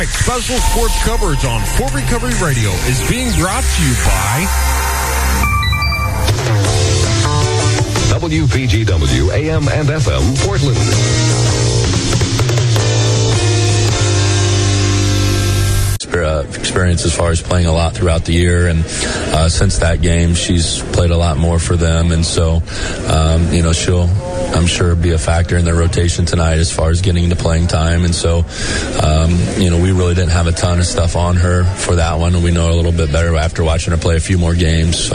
Special sports coverage on Fort Recovery Radio is being brought to you by WPGW AM and FM Portland. Experience as far as playing a lot throughout the year, and since that game she's played a lot more for them, and so she'll, I'm sure, be a factor in their rotation tonight as far as getting into playing time. And so we really didn't have a ton of stuff on her for that one, and we know her a little bit better after watching her play a few more games. So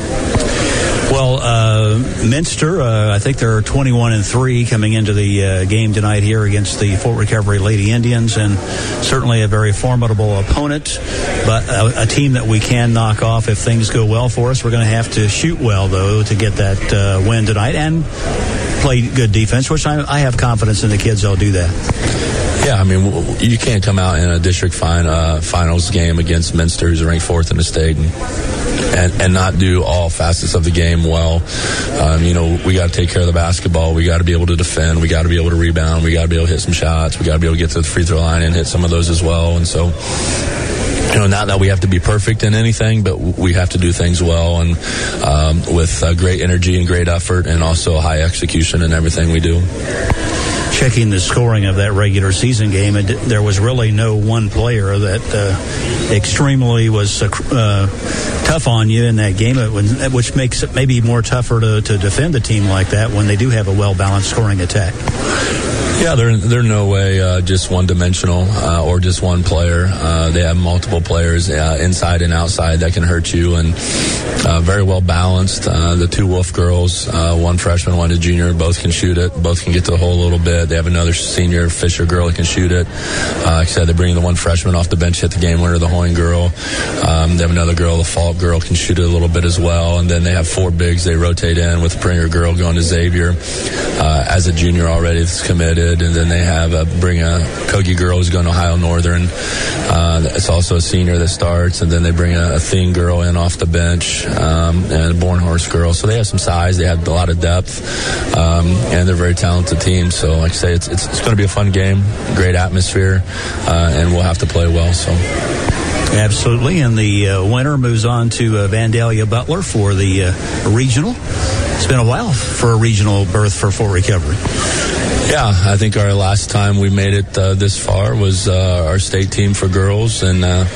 well, Minster, I think they're 21-3 coming into the game tonight here against the Fort Recovery Lady Indians, and certainly a very formidable opponent, but a team that we can knock off if things go well for us. We're going to have to shoot well, though, to get that win tonight and play good defense, which I have confidence in the kids. They'll do that. Yeah, I mean, you can't come out in a district finals game against Minster, who's ranked 4th in the state, and not do all facets of the game well. We got to take care of the basketball. We got to be able to defend. We got to be able to rebound. We got to be able to hit some shots. We got to be able to get to the free throw line and hit some of those as well. And so, not that we have to be perfect in anything, but we have to do things well, and with great energy and great effort, and also high execution in everything we do. Checking the scoring of that regular season game, there was really no one player that extremely was tough on you in that game, which makes it maybe more tougher to defend a team like that when they do have a well-balanced scoring attack. Yeah, they're no way just one-dimensional or just one player. They have multiple players inside and outside that can hurt you, and very well balanced. The two Wolf girls, one freshman, one a junior, both can shoot it. Both can get to the hole a little bit. They have another senior Fisher girl that can shoot it. Like I said, they're bringing the one freshman off the bench, hit the game winner, the Hoying girl. They have another girl, the Falk girl, can shoot it a little bit as well. And then they have 4 bigs they rotate in, with the Pringer girl going to Xavier as a junior already that's committed. And then they have bring a Kogi girl who's going to Ohio Northern. It's also a senior that starts. And then they bring a Thien girl in off the bench, and a Bornhorst girl. So they have some size. They have a lot of depth, and they're a very talented team. So, like I say, it's going to be a fun game, great atmosphere, and we'll have to play well. So. Absolutely, and the winner moves on to Vandalia Butler for the regional. It's been a while for a regional berth for Fort Recovery. Yeah, I think our last time we made it this far was our state team for girls, and I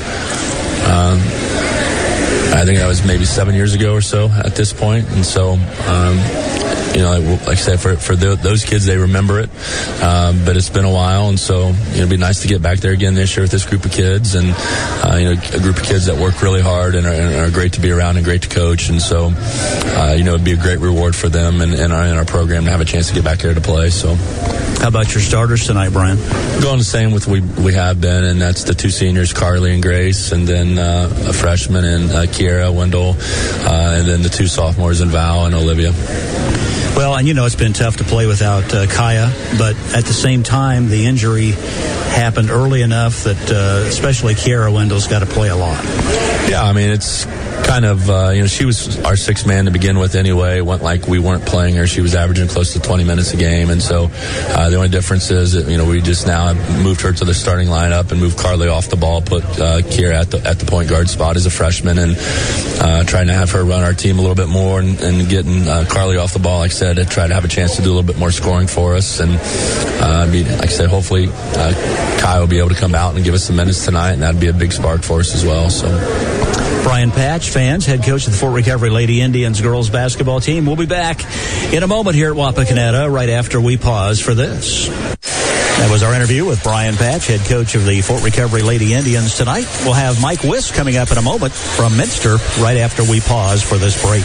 think that was maybe 7 years ago or so at this point. And so, like I said, for those kids, they remember it, but it's been a while, and so it'd be nice to get back there again this year with this group of kids, and a group of kids that work really hard and are great to be around and great to coach. And so, it'd be a great reward for them and in our program to have a chance to get back here to play. So. How about your starters tonight, Brian? Going the same with we have been, and that's the 2 seniors, Carly and Grace, and then a freshman and Kiera Wendell, and then the 2 sophomores, and Val and Olivia. Well, and it's been tough to play without Kaya, but at the same time, the injury happened early enough that especially Kiera Wendell's got to play a lot. Yeah, I mean, it's kind of, she was our 6th man to begin with anyway. It went like we weren't playing her. She was averaging close to 20 minutes a game. And so the only difference is that, we just now moved her to the starting lineup and moved Carly off the ball, put Kiera at the point guard spot as a freshman, and trying to have her run our team a little bit more, and getting Carly off the ball, like I said, to try to have a chance to do a little bit more scoring for us. And like I said, hopefully Kai will be able to come out and give us some minutes tonight, and that'd be a big spark for us as well. So. Brian Patch, fans, head coach of the Fort Recovery Lady Indians girls basketball team. We'll be back in a moment here at Wapakoneta right after we pause for this. That was our interview with Brian Patch, head coach of the Fort Recovery Lady Indians tonight. We'll have Mike Wisk coming up in a moment from Minster right after we pause for this break.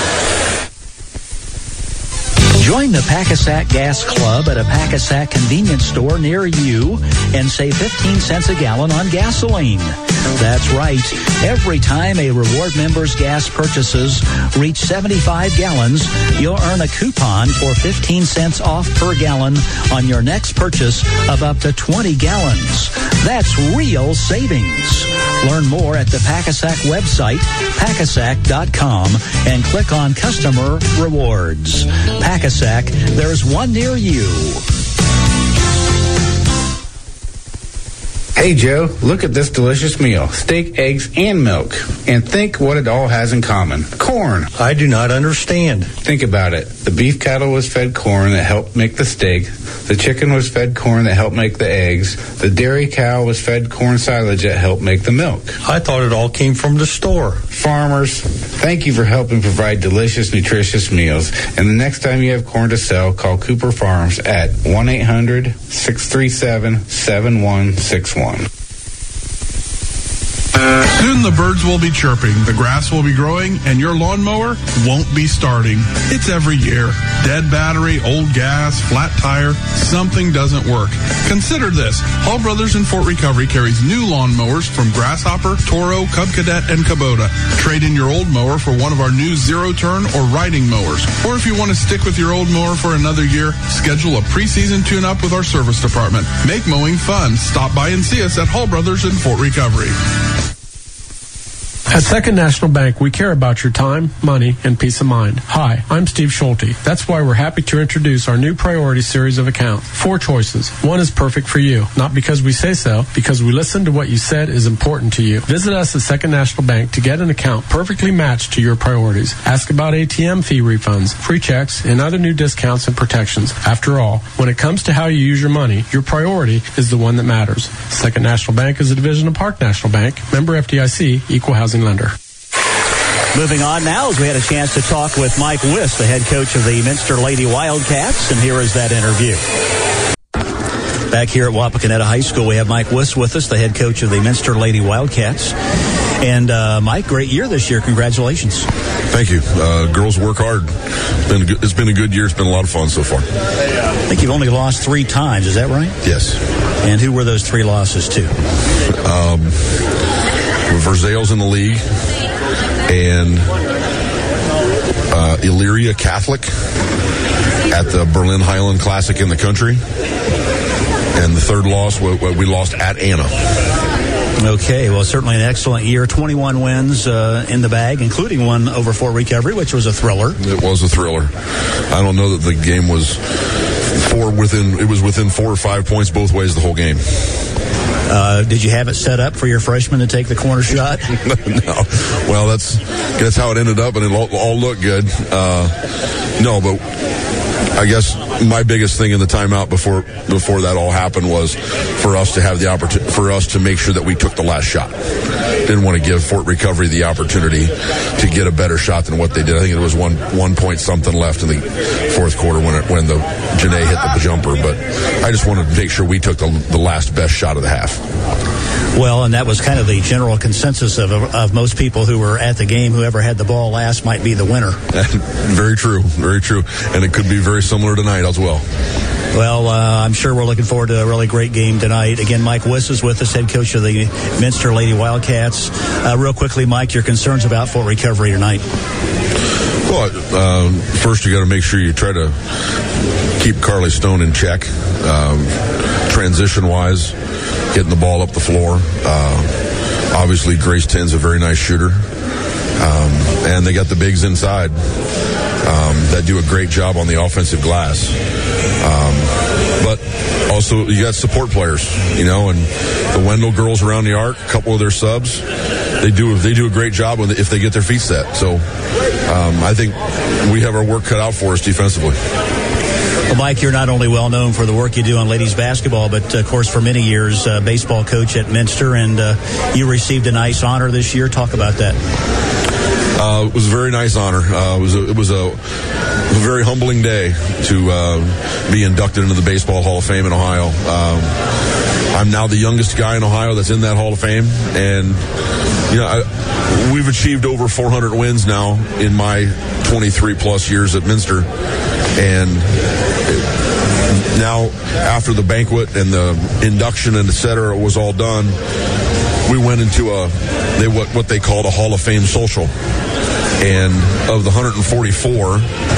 Join the Packasack Gas Club at a Packasack convenience store near you and save 15 cents a gallon on gasoline. That's right. Every time a reward member's gas purchases reach 75 gallons, you'll earn a coupon for 15 cents off per gallon on your next purchase of up to 20 gallons. That's real savings. Learn more at the Packasack website, packasack.com, and click on Customer Rewards. Packasack, there's one near you. Hey Joe, look at this delicious meal. Steak, eggs, and milk. And think what it all has in common. Corn. I do not understand. Think about it. The beef cattle was fed corn that helped make the steak. The chicken was fed corn that helped make the eggs. The dairy cow was fed corn silage that helped make the milk. I thought it all came from the store. Farmers, thank you for helping provide delicious, nutritious meals. And the next time you have corn to sell, call Cooper Farms at 1-800-637-7161. Soon the birds will be chirping, the grass will be growing, and your lawnmower won't be starting. It's every year. Dead battery, old gas, flat tire, something doesn't work. Consider this. Hall Brothers in Fort Recovery carries new lawnmowers from Grasshopper, Toro, Cub Cadet, and Kubota. Trade in your old mower for one of our new zero-turn or riding mowers. Or if you want to stick with your old mower for another year, schedule a preseason tune-up with our service department. Make mowing fun. Stop by and see us at Hall Brothers in Fort Recovery. At Second National Bank, we care about your time, money, and peace of mind. Hi, I'm Steve Schulte. That's why we're happy to introduce our new Priority series of accounts. 4 choices. One is perfect for you. Not because we say so, because we listen to what you said is important to you. Visit us at Second National Bank to get an account perfectly matched to your priorities. Ask about ATM fee refunds, free checks, and other new discounts and protections. After all, when it comes to how you use your money, your priority is the one that matters. Second National Bank is a division of Park National Bank, member FDIC, equal housing lender. Moving on now, as we had a chance to talk with Mike Wiss, the head coach of the Minster Lady Wildcats, and here is that interview. Back here at Wapakoneta High School, we have Mike Wiss with us, the head coach of the Minster Lady Wildcats. And Mike, great year this year. Congratulations. Thank you. Girls work hard. It's been a good year. It's been a lot of fun so far. I think you've only lost 3 times. Is that right? Yes. And who were those 3 losses to? Versailles in the league, and Elyria Catholic at the Berlin Highland Classic in the country. And the third loss, we lost at Anna. Okay, well, certainly an excellent year. 21 wins in the bag, including one over Fort Recovery, which was a thriller. It was a thriller. I don't know that the game was within 4 or 5 points both ways the whole game. Did you have it set up for your freshman to take the corner shot? No. Well, that's how it ended up, and it all looked good. No, but I guess my biggest thing in the timeout before that all happened was for us to have the opportunity, for us to make sure that we took the last shot. Didn't want to give Fort Recovery the opportunity to get a better shot than what they did. I think it was 1 point something left in the fourth quarter when the Janae hit the jumper. But I just wanted to make sure we took the last best shot of the half. Well, and that was kind of the general consensus of most people who were at the game. Whoever had the ball last might be the winner. Very true, very true. And it could be very similar tonight as well. Well, I'm sure we're looking forward to a really great game tonight. Again, Mike Wiss is with us, head coach of the Minster Lady Wildcats. Real quickly, Mike, your concerns about Fort Recovery tonight? Well, first you got to make sure you try to keep Carly Stone in check, transition-wise, getting the ball up the floor. Obviously, Grace Tinn's a very nice shooter. And they got the bigs inside that do a great job on the offensive glass. But also, you got support players, and the Wendell girls around the arc, a couple of their subs, they do a great job if they get their feet set. So I think we have our work cut out for us defensively. Well, Mike, you're not only well known for the work you do on ladies basketball, but of course for many years baseball coach at Minster, and you received a nice honor this year. Talk about that. It was a very nice honor. It was a very humbling day to be inducted into the Baseball Hall of Fame in Ohio. I'm now the youngest guy in Ohio that's in that Hall of Fame, and we've achieved over 400 wins now in my 23 plus years at Minster, and now after the banquet and the induction and et cetera was all done, we went into what they called a Hall of Fame social. And of the 144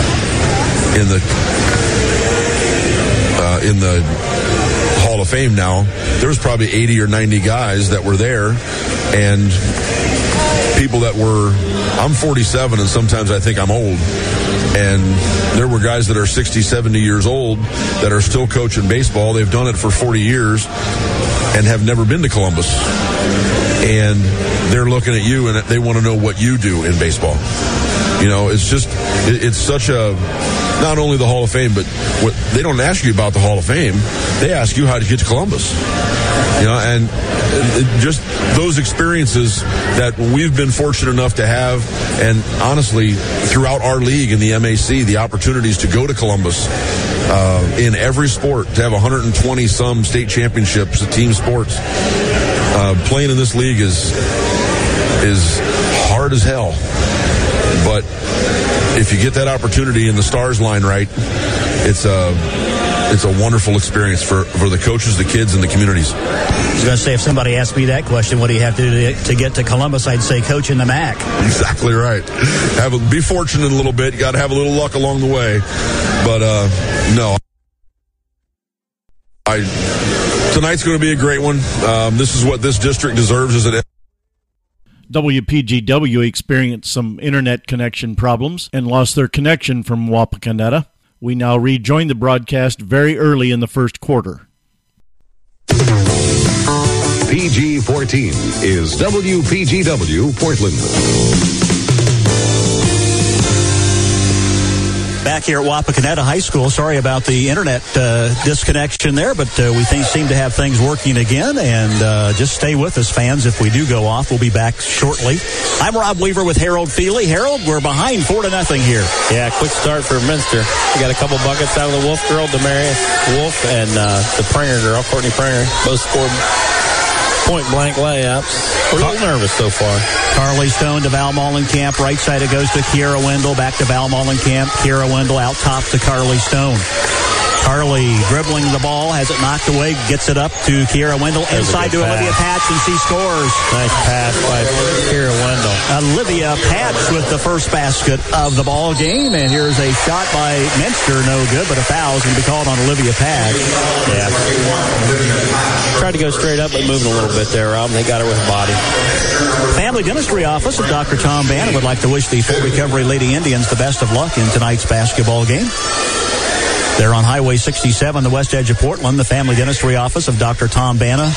in the Hall of Fame now, there was probably 80 or 90 guys that were there, and people that were, I'm 47 and sometimes I think I'm old, And there were guys that are 60, 70 years old that are still coaching baseball. They've done it for 40 years and have never been to Columbus. And they're looking at you and they want to know what you do in baseball. You know, it's just, it's such a, not only the Hall of Fame, but what they don't ask you about the Hall of Fame. They ask you how to get to Columbus. You know, and just those experiences that we've been fortunate enough to have, and honestly, throughout our league in the MAC, the opportunities to go to Columbus in every sport, to have 120-some state championships at team sports. Playing in this league is hard as hell. But if you get that opportunity and the stars line right, it's a wonderful experience for the coaches, the kids, and the communities. I was going to say, if somebody asked me that question, what do you have to do to get to Columbus, I'd say coach in the MAC. Exactly right. Be fortunate a little bit. You got to have a little luck along the way. But no. Tonight's going to be a great one. This is what this district deserves as an WPGW experienced some internet connection problems and lost their connection from Wapakoneta. We now rejoin the broadcast very early in the first quarter. PG-14 is WPGW Portland. Back here at Wapakoneta High School. Sorry about the internet disconnection there, but we seem to have things working again. And just stay with us, fans. If we do go off, we'll be back shortly. I'm Rob Weaver with Harold Feely. Harold, we're behind 4-0 here. Yeah, quick start for Minster. We got a couple buckets out of the Wolf girl, Demarius Wolf, and the Pringer girl, Courtney Pringer. Both scored point-blank layups. We're a little nervous so far. Carly Stone to Val Mollenkamp. Right side it goes to Kiera Wendell. Back to Val Mollenkamp. Kiera Wendell out top to Carly Stone. Carly dribbling the ball, has it knocked away, gets it up to Kiera Wendell, inside to Olivia Patch, and she scores. Nice pass by Kiera Wendell. Olivia Patch with the first basket of the ball game, and here's a shot by Minster, no good, but a foul is going to be called on Olivia Patch. Yeah. Tried to go straight up, but moving a little bit there, Rob. They got her with body. Family Dentistry Office of Dr. Tom Bannon would like to wish the Full Recovery Lady Indians the best of luck in tonight's basketball game. They're on Highway 67, the west edge of Portland. The Family Dentistry Office of Dr. Tom Banna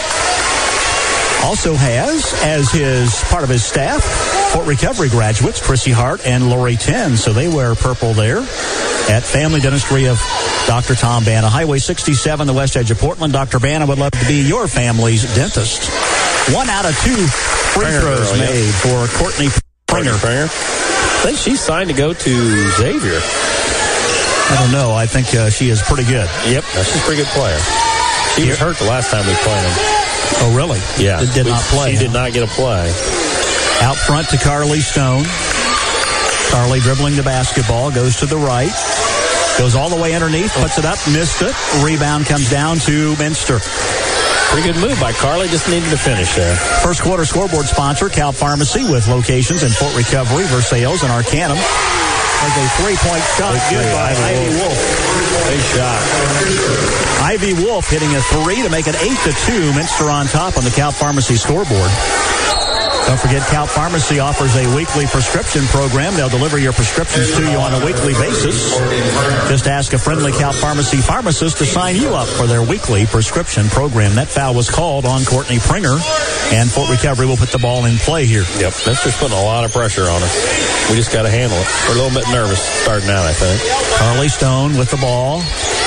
also has, as part of his staff, Fort Recovery graduates, Chrissy Hart and Lori Ten. So they wear purple there at Family Dentistry of Dr. Tom Banna. Highway 67, the west edge of Portland. Dr. Banna would love to be your family's dentist. 1 out of 2 free throws made for Courtney Pringer. I think she's signed to go to Xavier. I don't know. I think she is pretty good. Yep, she's a pretty good player. She was hurt the last time we played him. Oh, really? Yeah. Did not play. She did not get a play. Out front to Carly Stone. Carly dribbling the basketball, goes to the right. Goes all the way underneath, puts it up, missed it. Rebound comes down to Minster. Pretty good move by Carly, just needed to finish there. First quarter scoreboard sponsor, Cal Pharmacy, with locations in Fort Recovery, Versailles, and Arcanum. There's a three-point shot good by Ivy Wolf. Big shot. Ivy Wolf hitting a 3 to make it 8-2. Minster on top on the Cal Pharmacy scoreboard. Don't forget, Cal Pharmacy offers a weekly prescription program. They'll deliver your prescriptions to you on a weekly basis. Just ask a friendly Cal Pharmacy pharmacist to sign you up for their weekly prescription program. That foul was called on Courtney Pringer, and Fort Recovery will put the ball in play here. Yep, that's just putting a lot of pressure on us. We just got to handle it. We're a little bit nervous starting out, I think. Carly Stone with the ball.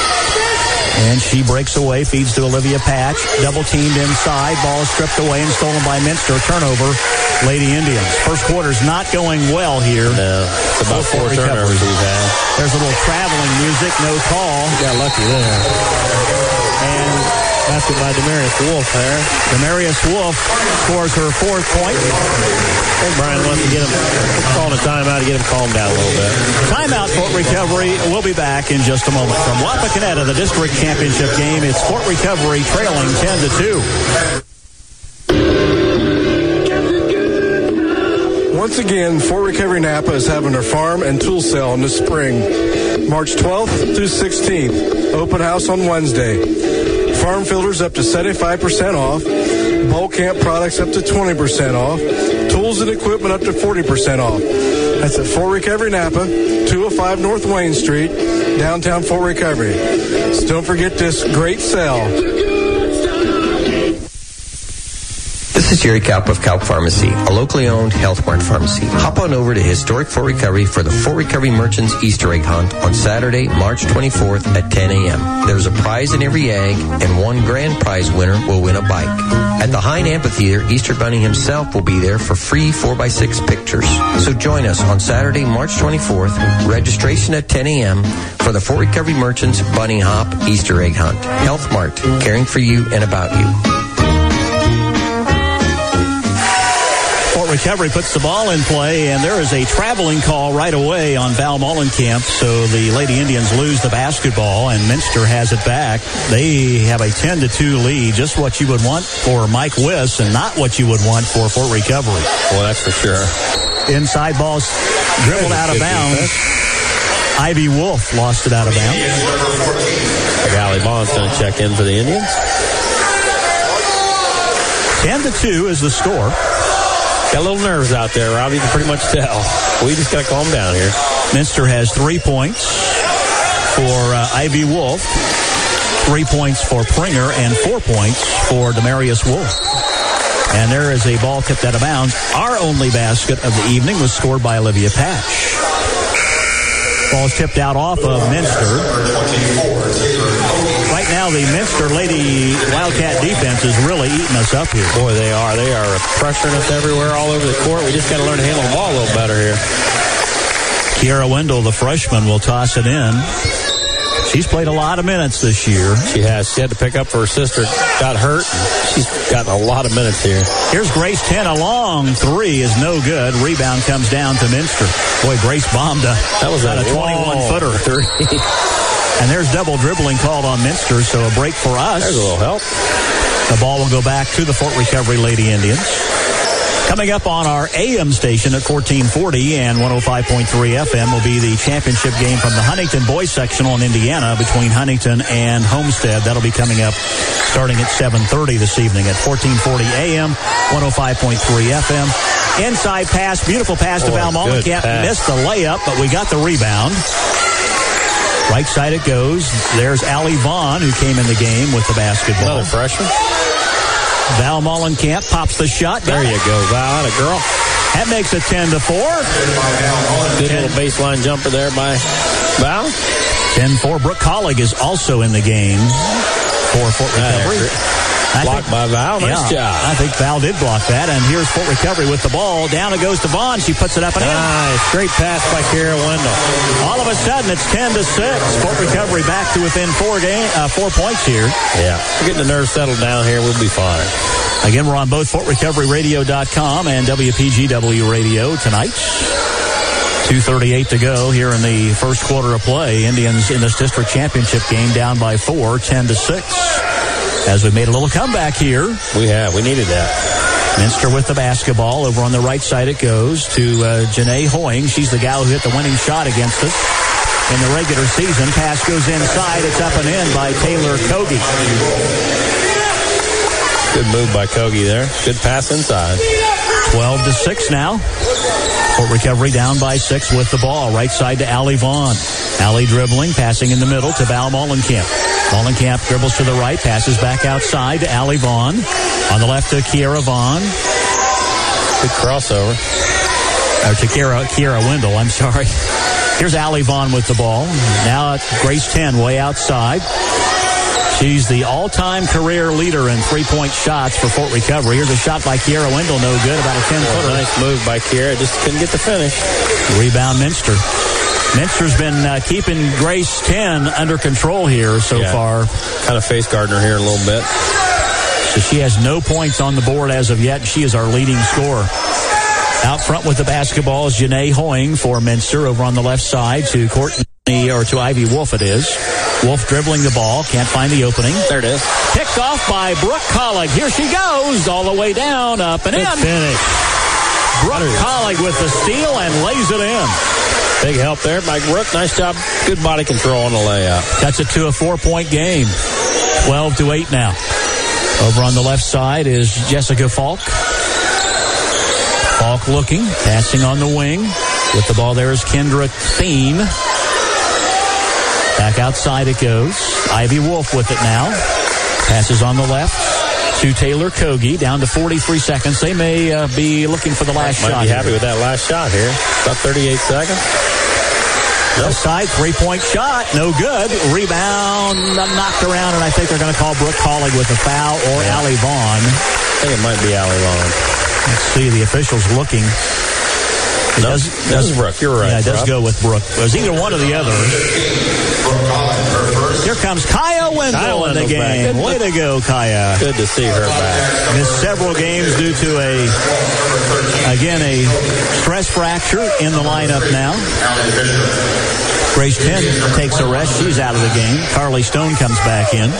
And she breaks away, feeds to Olivia Patch. Double teamed inside. Ball is stripped away and stolen by Minster. Turnover, Lady Indians. First quarter's not going well here. No, it's about 4 turnovers we've had. There's a little traveling music, no call. Got lucky there. And basket by Demarius Wolf there. Demarius Wolf scores her 4th point. I think Brian wants to get him calling a timeout to get him calmed down a little bit. Timeout, Fort Recovery. We'll be back in just a moment. From Wapakoneta, the district championship game, it's Fort Recovery trailing 10-2. Once again, Fort Recovery Napa is having their farm and tool sale in the spring. March 12th through 16th. Open house on Wednesday. Farm filters up to 75% off. Bulk camp products up to 20% off. Tools and equipment up to 40% off. That's at Fort Recovery Napa, 205 North Wayne Street, downtown Fort Recovery. So don't forget this great sale. This is Jerry Kaup of Kaup Pharmacy, a locally owned Health Mart pharmacy. Hop on over to historic Fort Recovery for the Fort Recovery Merchants Easter egg hunt on Saturday, March 24th at 10 a.m. There's a prize in every egg, and one grand prize winner will win a bike. At the Hine Amphitheater, Easter Bunny himself will be there for free 4x6 pictures. So join us on Saturday, March 24th, registration at 10 a.m. for the Fort Recovery Merchants Bunny Hop Easter egg hunt. Health Mart, caring for you and about you. Fort Recovery puts the ball in play, and there is a traveling call right away on Val Molenkamp, so the Lady Indians lose the basketball, and Minster has it back. They have a 10-2 lead, just what you would want for Mike Wiss and not what you would want for Fort Recovery. Well, that's for sure. Inside ball's dribbled out of bounds. Ivy Wolf lost it out of bounds. Allie Vaughn's going to check in for the Indians. 10-2 is the score. Got a little nerves out there, Rob. You can pretty much tell. We just got to calm down here. Minster has 3 points for Ivy Wolf, 3 points for Pringer, and 4 points for Demarius Wolf. And there is a ball tipped out of bounds. Our only basket of the evening was scored by Olivia Patch. Ball's tipped out off of Minster. Right now, the Minster Lady Wildcat defense is really eating us up here. Boy, they are. They are pressuring us everywhere, all over the court. We just got to learn to handle the ball a little better here. Kiara Wendell, the freshman, will toss it in. She's played a lot of minutes this year. She has. She had to pick up for her sister. Got hurt. She's gotten a lot of minutes here. Here's Grace 10. A long three is no good. Rebound comes down to Minster. Boy, Grace bombed a 21-footer. Three. And there's double dribbling called on Minster, so a break for us. There's a little help. The ball will go back to the Fort Recovery Lady Indians. Coming up on our AM station at 1440 and 105.3 FM will be the championship game from the Huntington boys sectional in Indiana between Huntington and Homestead. That'll be coming up starting at 7:30 this evening at 1440 AM, 105.3 FM. Inside pass, beautiful pass to Val Molenkamp. Missed the layup, but we got the rebound. Right side it goes. There's Allie Vaughn, who came in the game with the basketball. Another freshman. Val Molenkamp pops the shot. There you go, Val. Atta girl. That makes it 10-4. Good little baseline jumper there by Val. 10-4. Brooke Collig is also in the game for Fort Recovery. Blocked by Val. Nice job. I think Val did block that. And here's Fort Recovery with the ball. Down it goes to Vaughn. She puts it up and in. Nice. Great pass by Kiara Wendell. All of a sudden, it's 10-6. Fort Recovery back to within 4 points here. Yeah. We're getting the nerves settled down here. We'll be fine. Again, we're on both FortRecoveryRadio.com and WPGW Radio tonight. 2:38 to go here in the first quarter of play. Indians in this district championship game down by 4, 10-6. As we made a little comeback here. We have. We needed that. Minster with the basketball. Over on the right side it goes to Janae Hoying. She's the gal who hit the winning shot against us in the regular season. Pass goes inside. It's up and in by Taylor Kogi. Good move by Kogi there. Good pass inside. 12-6 now. Fort Recovery down by 6 with the ball. Right side to Allie Vaughn. Allie dribbling, passing in the middle to Val Molenkamp. Molenkamp dribbles to the right, passes back outside to Allie Vaughn. On the left to Kiara Vaughn. Good crossover. Or to Kiara Wendell, I'm sorry. Here's Allie Vaughn with the ball. Now it's Grace 10 way outside. She's the all-time career leader in three-point shots for Fort Recovery. Here's a shot by Kiara Wendell, no good, about a 10-footer. Nice move by Kiara, just couldn't get the finish. Rebound Minster. Minster's been keeping Grace 10 under control here so far. Kind of face guarding her here a little bit. So she has no points on the board as of yet. She is our leading scorer. Out front with the basketball is Janae Hoying for Minster. Over on the left side to Courtney, or to Ivy Wolf it is. Wolf dribbling the ball. Can't find the opening. There it is. Picked off by Brooke Collig. Here she goes. All the way down, up and in. Finish. Brooke Collig with the steal and lays it in. Big help there by Brooke. Nice job. Good body control on the layup. Cuts it to a 4-point game. 12-8 now. Over on the left side is Jessica Falk. Falk looking, passing on the wing. With the ball there is Kendra Thiem. Back outside it goes. Ivy Wolf with it now. Passes on the left to Taylor Kogi. Down to 43 seconds. They may be looking for the last shot. Might be happy with that last shot here. About 38 seconds. Left side, three-point shot. No good. Rebound knocked around, and I think they're going to call Brooke Collig with a foul or Allie Vaughn. I think it might be Allie Vaughn. Let's see, the officials looking. That's Brooke. You're right. Yeah, it does go with Brooke. It was either one or the other. Here comes Kaya Wendell in the game. Way to go, Kaya. Good to see her back. Missed several games due to a stress fracture in the lineup now. Grace Penn takes a rest. She's out of the game. Carly Stone comes back in.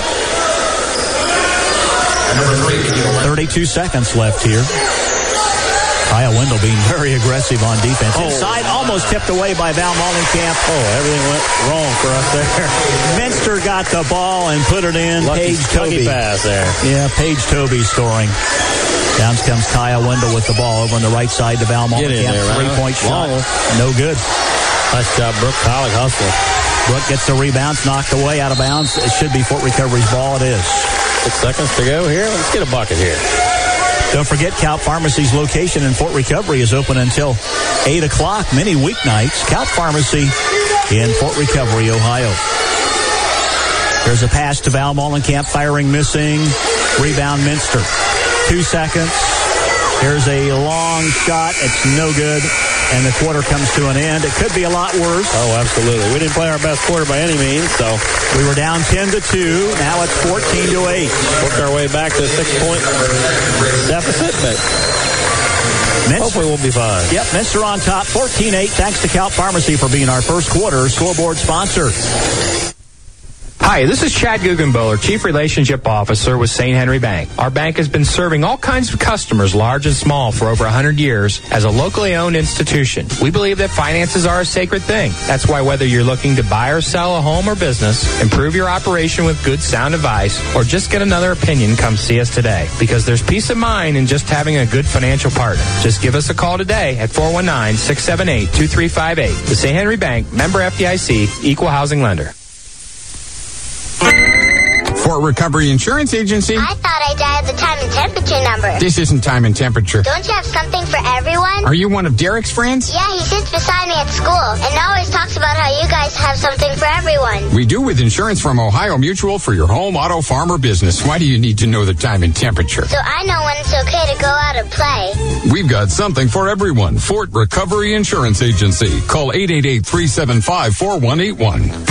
32 seconds left here. Kaya Wendell being very aggressive on defense. Inside, almost tipped away by Val Mollenkamp. Everything went wrong for us there. Minster got the ball and put it in. Paige Toby. Pass there. Yeah, Paige Toby scoring. Down comes Kaya Wendell with the ball over on the right side to Val Mollenkamp. Three-point shot. No good. Nice job, Brooke Collig hustling. Brooke gets the rebounds, knocked away, out of bounds. It should be Fort Recovery's ball. It is. 6 seconds to go here. Let's get a bucket here. Don't forget, Calp Pharmacy's location in Fort Recovery is open until 8 o'clock many weeknights. Calp Pharmacy in Fort Recovery, Ohio. There's a pass to Val Mollenkamp, firing, missing. Rebound, Minster. 2 seconds. Here's a long shot. It's no good. And the quarter comes to an end. It could be a lot worse. Oh, absolutely. We didn't play our best quarter by any means, so. We were down 10-2. Now it's 14-8. Worked our way back to a 6-point deficit, but hopefully we'll be fine. Yep, Minster on top, 14-8. Thanks to Calp Pharmacy for being our first quarter scoreboard sponsor. Hi, this is Chad Guggenbowler, Chief Relationship Officer with St. Henry Bank. Our bank has been serving all kinds of customers, large and small, for over 100 years as a locally owned institution. We believe that finances are a sacred thing. That's why whether you're looking to buy or sell a home or business, improve your operation with good sound advice, or just get another opinion, come see us today. Because there's peace of mind in just having a good financial partner. Just give us a call today at 419-678-2358. The St. Henry Bank, member FDIC, equal housing lender. Fort Recovery Insurance Agency. I thought I dialed the time and temperature number. This isn't time and temperature. Don't you have something for everyone? Are you one of Derek's friends? Yeah, he sits beside me at school and always talks about how you guys have something for everyone. We do with insurance from Ohio Mutual for your home, auto, farm, or business. Why do you need to know the time and temperature? So I know when it's okay to go out and play. We've got something for everyone. Fort Recovery Insurance Agency. Call 888-375-4181.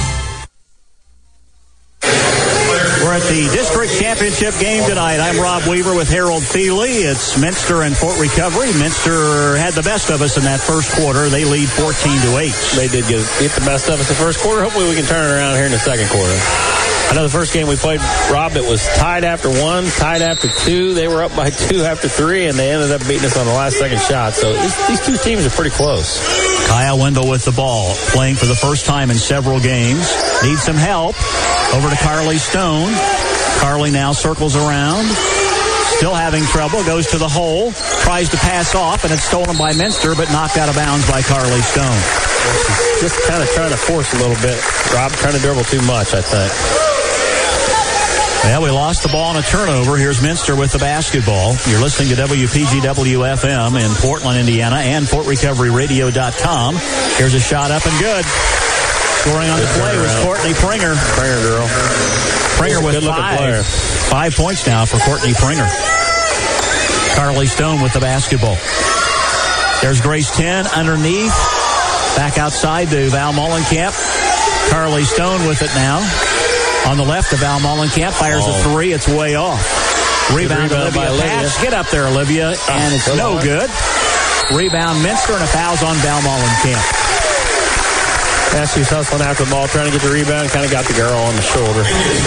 We're at the district championship game tonight. I'm Rob Weaver with Harold Feely. It's Minster and Fort Recovery. Minster had the best of us in that first quarter. They lead 14-8. They did get the best of us in the first quarter. Hopefully we can turn it around here in the second quarter. I know the first game we played, Rob, it was tied after 1, tied after 2. They were up by 2 after 3, and they ended up beating us on the last second shot. So these two teams are pretty close. Kaya Wendell with the ball, playing for the first time in several games. Needs some help. Over to Carly Stone. Carly now circles around. Still having trouble. Goes to the hole. Tries to pass off, and it's stolen by Minster, but knocked out of bounds by Carly Stone. Just kind of trying to force a little bit. Rob trying to dribble too much, I think. Well, we lost the ball on a turnover. Here's Minster with the basketball. You're listening to WPGW-FM in Portland, Indiana, and FortRecoveryRadio.com. Here's a shot up and good. Scoring on the play was Courtney Pringer. Pringer girl. Pringer with 5 points now for Courtney Pringer. Carly Stone with the basketball. There's Grace 10 underneath. Back outside to Val Mollenkamp. Carly Stone with it now. On the left of Val Mollenkamp. Fires a three. It's way off. Rebound Olivia Pass. Get up there, Olivia. And it's no good. Rebound Minster, and a foul's on Val Mollenkamp. She was hustling after the ball, trying to get the rebound, kind of got the girl on the shoulder.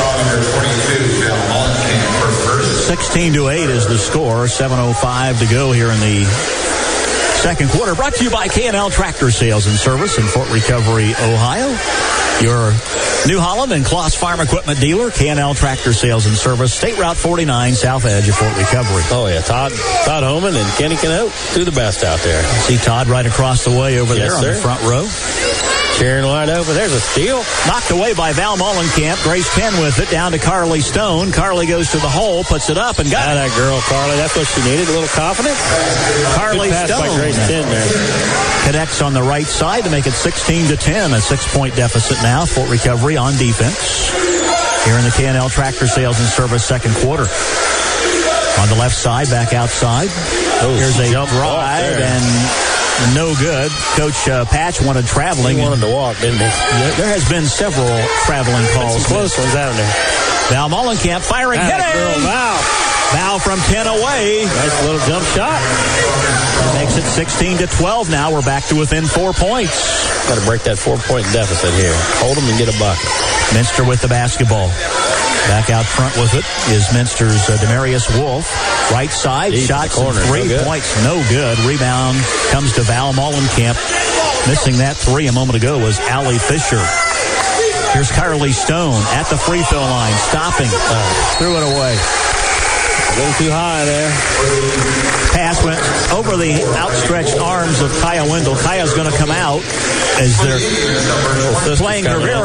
16-8 is the score. 7:05 to go here in the second quarter. Brought to you by K&L Tractor Sales and Service in Fort Recovery, Ohio. Your New Holland and Kloss Farm Equipment dealer, K&L Tractor Sales and Service, State Route 49, south edge of Fort Recovery. Oh, yeah. Todd Homan and Kenny Canote do the best out there. See Todd right across the way over there on the front row. Cheering wide open. There's a steal. Knocked away by Val Mullenkamp. Grace 10 with it. Down to Carly Stone. Carly goes to the hole, puts it up, and got it. That girl, Carly. That's what she needed. A little confidence. Carly Stone. By Grace 10 there. Connects on the right side to make it 16-10. A 6-point deficit now. Fort Recovery on defense. Here in the K&L Tractor Sales and Service second quarter. On the left side, back outside. Here's a drive and no good. Coach Patch wanted traveling. He wanted to walk, didn't he? There has been several traveling calls. Some close ones, haven't there? Val Mullenkamp firing, hitting. Girl, Val. Val from 10 away. Nice little jump shot. That makes it 16-12 now. We're back to within 4 points. Got to break that 4-point deficit here. Hold them and get a bucket. Minster with the basketball. Back out front with it is Minster's Demarius Wolf. Right side, shots from 3 points, no good. Rebound comes to Val Mullenkamp. Missing that 3 a moment ago was Allie Fisher. Here's Carly Stone at the free throw line, stopping, threw it away. A little too high there. Pass went over the outstretched arms of Kaya Wendell. Kaya's going to come out as they're playing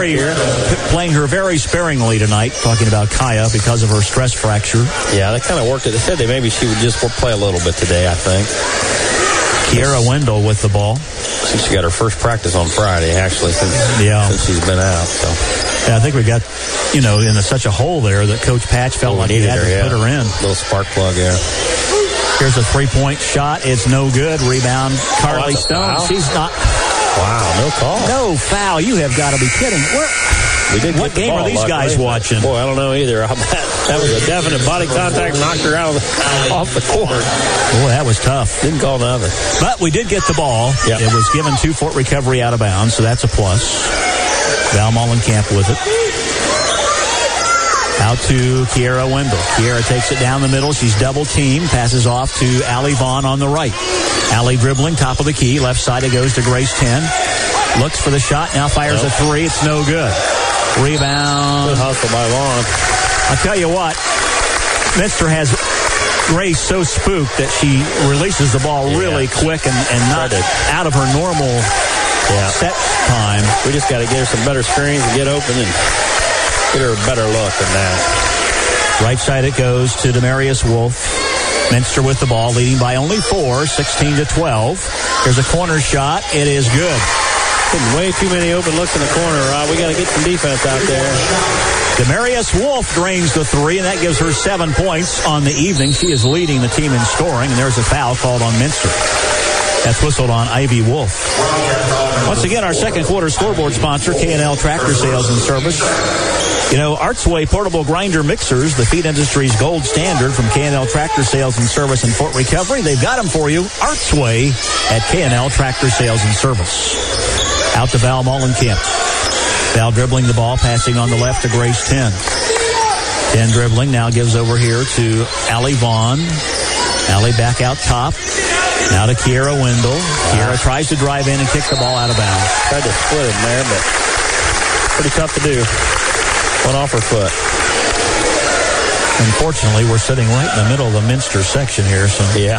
her very sparingly tonight, talking about Kaya because of her stress fracture. Yeah, they kind of worked it. They said maybe she would just play a little bit today, I think. Kiera Wendell with the ball. She got her first practice on Friday, actually, since she's been out. So yeah, I think we got, in such a hole there that Coach Patch felt like he had to put her in. A little spark plug there. Here's a 3-point shot. It's no good. Rebound, Carly Stone. She's not. Wow, no call. No foul. You have got to be kidding. What game are these guys watching? Boy, I don't know either. That was a definite body contact, knocked her out off the court. Boy, that was tough. Didn't call nothing. But we did get the ball. Yep. It was given to Fort Recovery out of bounds, so that's a plus. Val Mullenkamp with it. Out to Kiera Wendell. Kiera takes it down the middle. She's double teamed. Passes off to Allie Vaughn on the right. Allie dribbling, top of the key. Left side it goes to Grace 10. Looks for the shot. Now fires a 3. It's no good. Rebound. Good hustle by Vaughn. I'll tell you what. Minster has Grace so spooked that she releases the ball really quick and not out of her normal set time. We just got to get her some better screens and get open and get her a better look than that. Right side it goes to Demarius Wolf. Minster with the ball, leading by only 4, 16-12. There's a corner shot. It is good. Way too many open looks in the corner, Rob. We got to get some defense out there. Demarius Wolf drains the 3, and that gives her 7 points on the evening. She is leading the team in scoring, and there's a foul called on Minster. That's whistled on Ivy Wolf. Once again, our second quarter scoreboard sponsor, K&L Tractor Sales and Service. Artsway portable grinder mixers, the feed industry's gold standard from K&L Tractor Sales and Service in Fort Recovery. They've got them for you. Artsway at K&L Tractor Sales and Service. Out to Val Mullenkamp. Val dribbling the ball, passing on the left to Grace 10. 10 dribbling, now gives over here to Allie Vaughn. Allie back out top. Now to Kiera Wendell. Kiera tries to drive in and kick the ball out of bounds. Tried to split him there, but pretty tough to do. Went off her foot. Unfortunately, we're sitting right in the middle of the Minster section here, so yeah.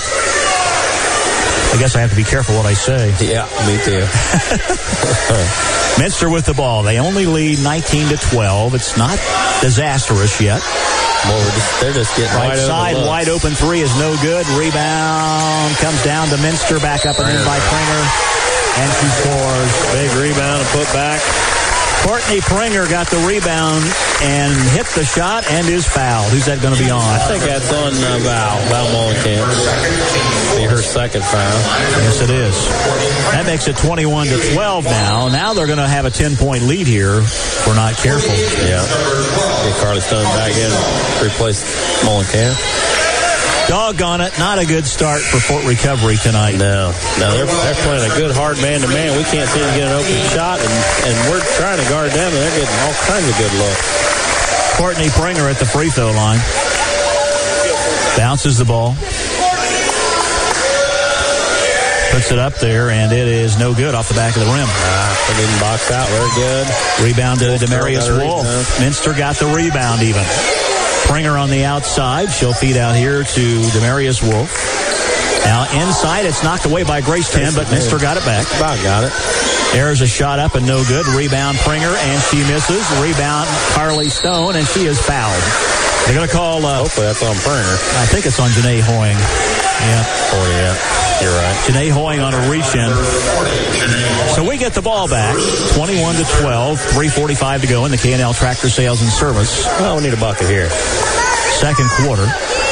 I guess I have to be careful what I say. Yeah, me too. Minster with the ball. They only lead 19-12. It's not disastrous yet. Well, they're just getting right side, wide open 3 is no good. Rebound comes down to Minster, back up and in by Pringer, and she scores. Big rebound and put back. Courtney Pringer got the rebound and hit the shot and is fouled. Who's that going to be on? I think that's on Val Mullenkamp. Be her second foul. Yes, it is. That makes it 21-12 now. Now they're going to have a 10-point lead here if we're not careful. Yeah. Get Carly Stone back in and replace Mullenkamp. Doggone it, not a good start for Fort Recovery tonight. No, they're playing a good hard man-to-man. We can't seem to get an open shot, and we're trying to guard them, and they're getting all kinds of good looks. Courtney Pringer at the free throw line. Bounces the ball. Puts it up there, and it is no good off the back of the rim. It didn't box out. Very good. Rebound to Demarius Wolf. Minster got the rebound even. Pringer on the outside. She'll feed out here to Demarius Wolf. Now inside, it's knocked away by Grace Ten, but Minster got it back. About got it. There's a shot up and no good. Rebound Pringer, and she misses. Rebound Carly Stone, and she is fouled. They're going to call... hopefully that's on Pringer. I think it's on Janae Hoying. Yeah. Oh, yeah. You're right. Janae Hoying on a reach-in. So we get the ball back. 21-12. 3:45 to go in the K&L Tractor Sales and Service. Well, we need a bucket here. Second quarter.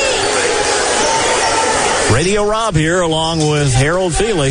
Radio Rob here along with Harold Feely.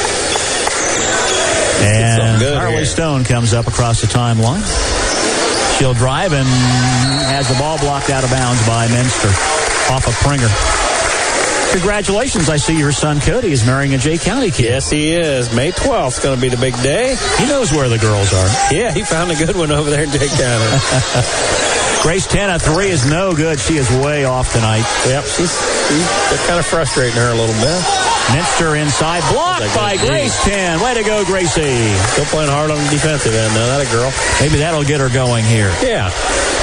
And Carly Stone comes up across the timeline. She'll drive and has the ball blocked out of bounds by Minster off of Pringer. Congratulations. I see your son Cody is marrying a Jay County kid. Yes, he is. May 12th is going to be the big day. He knows where the girls are. Yeah, he found a good one over there in Jay County. Grace Ten, a three is no good. She is way off tonight. Yep, they're kind of frustrating her a little bit. Minster inside, blocked by Grace Ten. Way to go, Gracie. Still playing hard on the defensive end, though. That a girl. Maybe that'll get her going here. Yeah.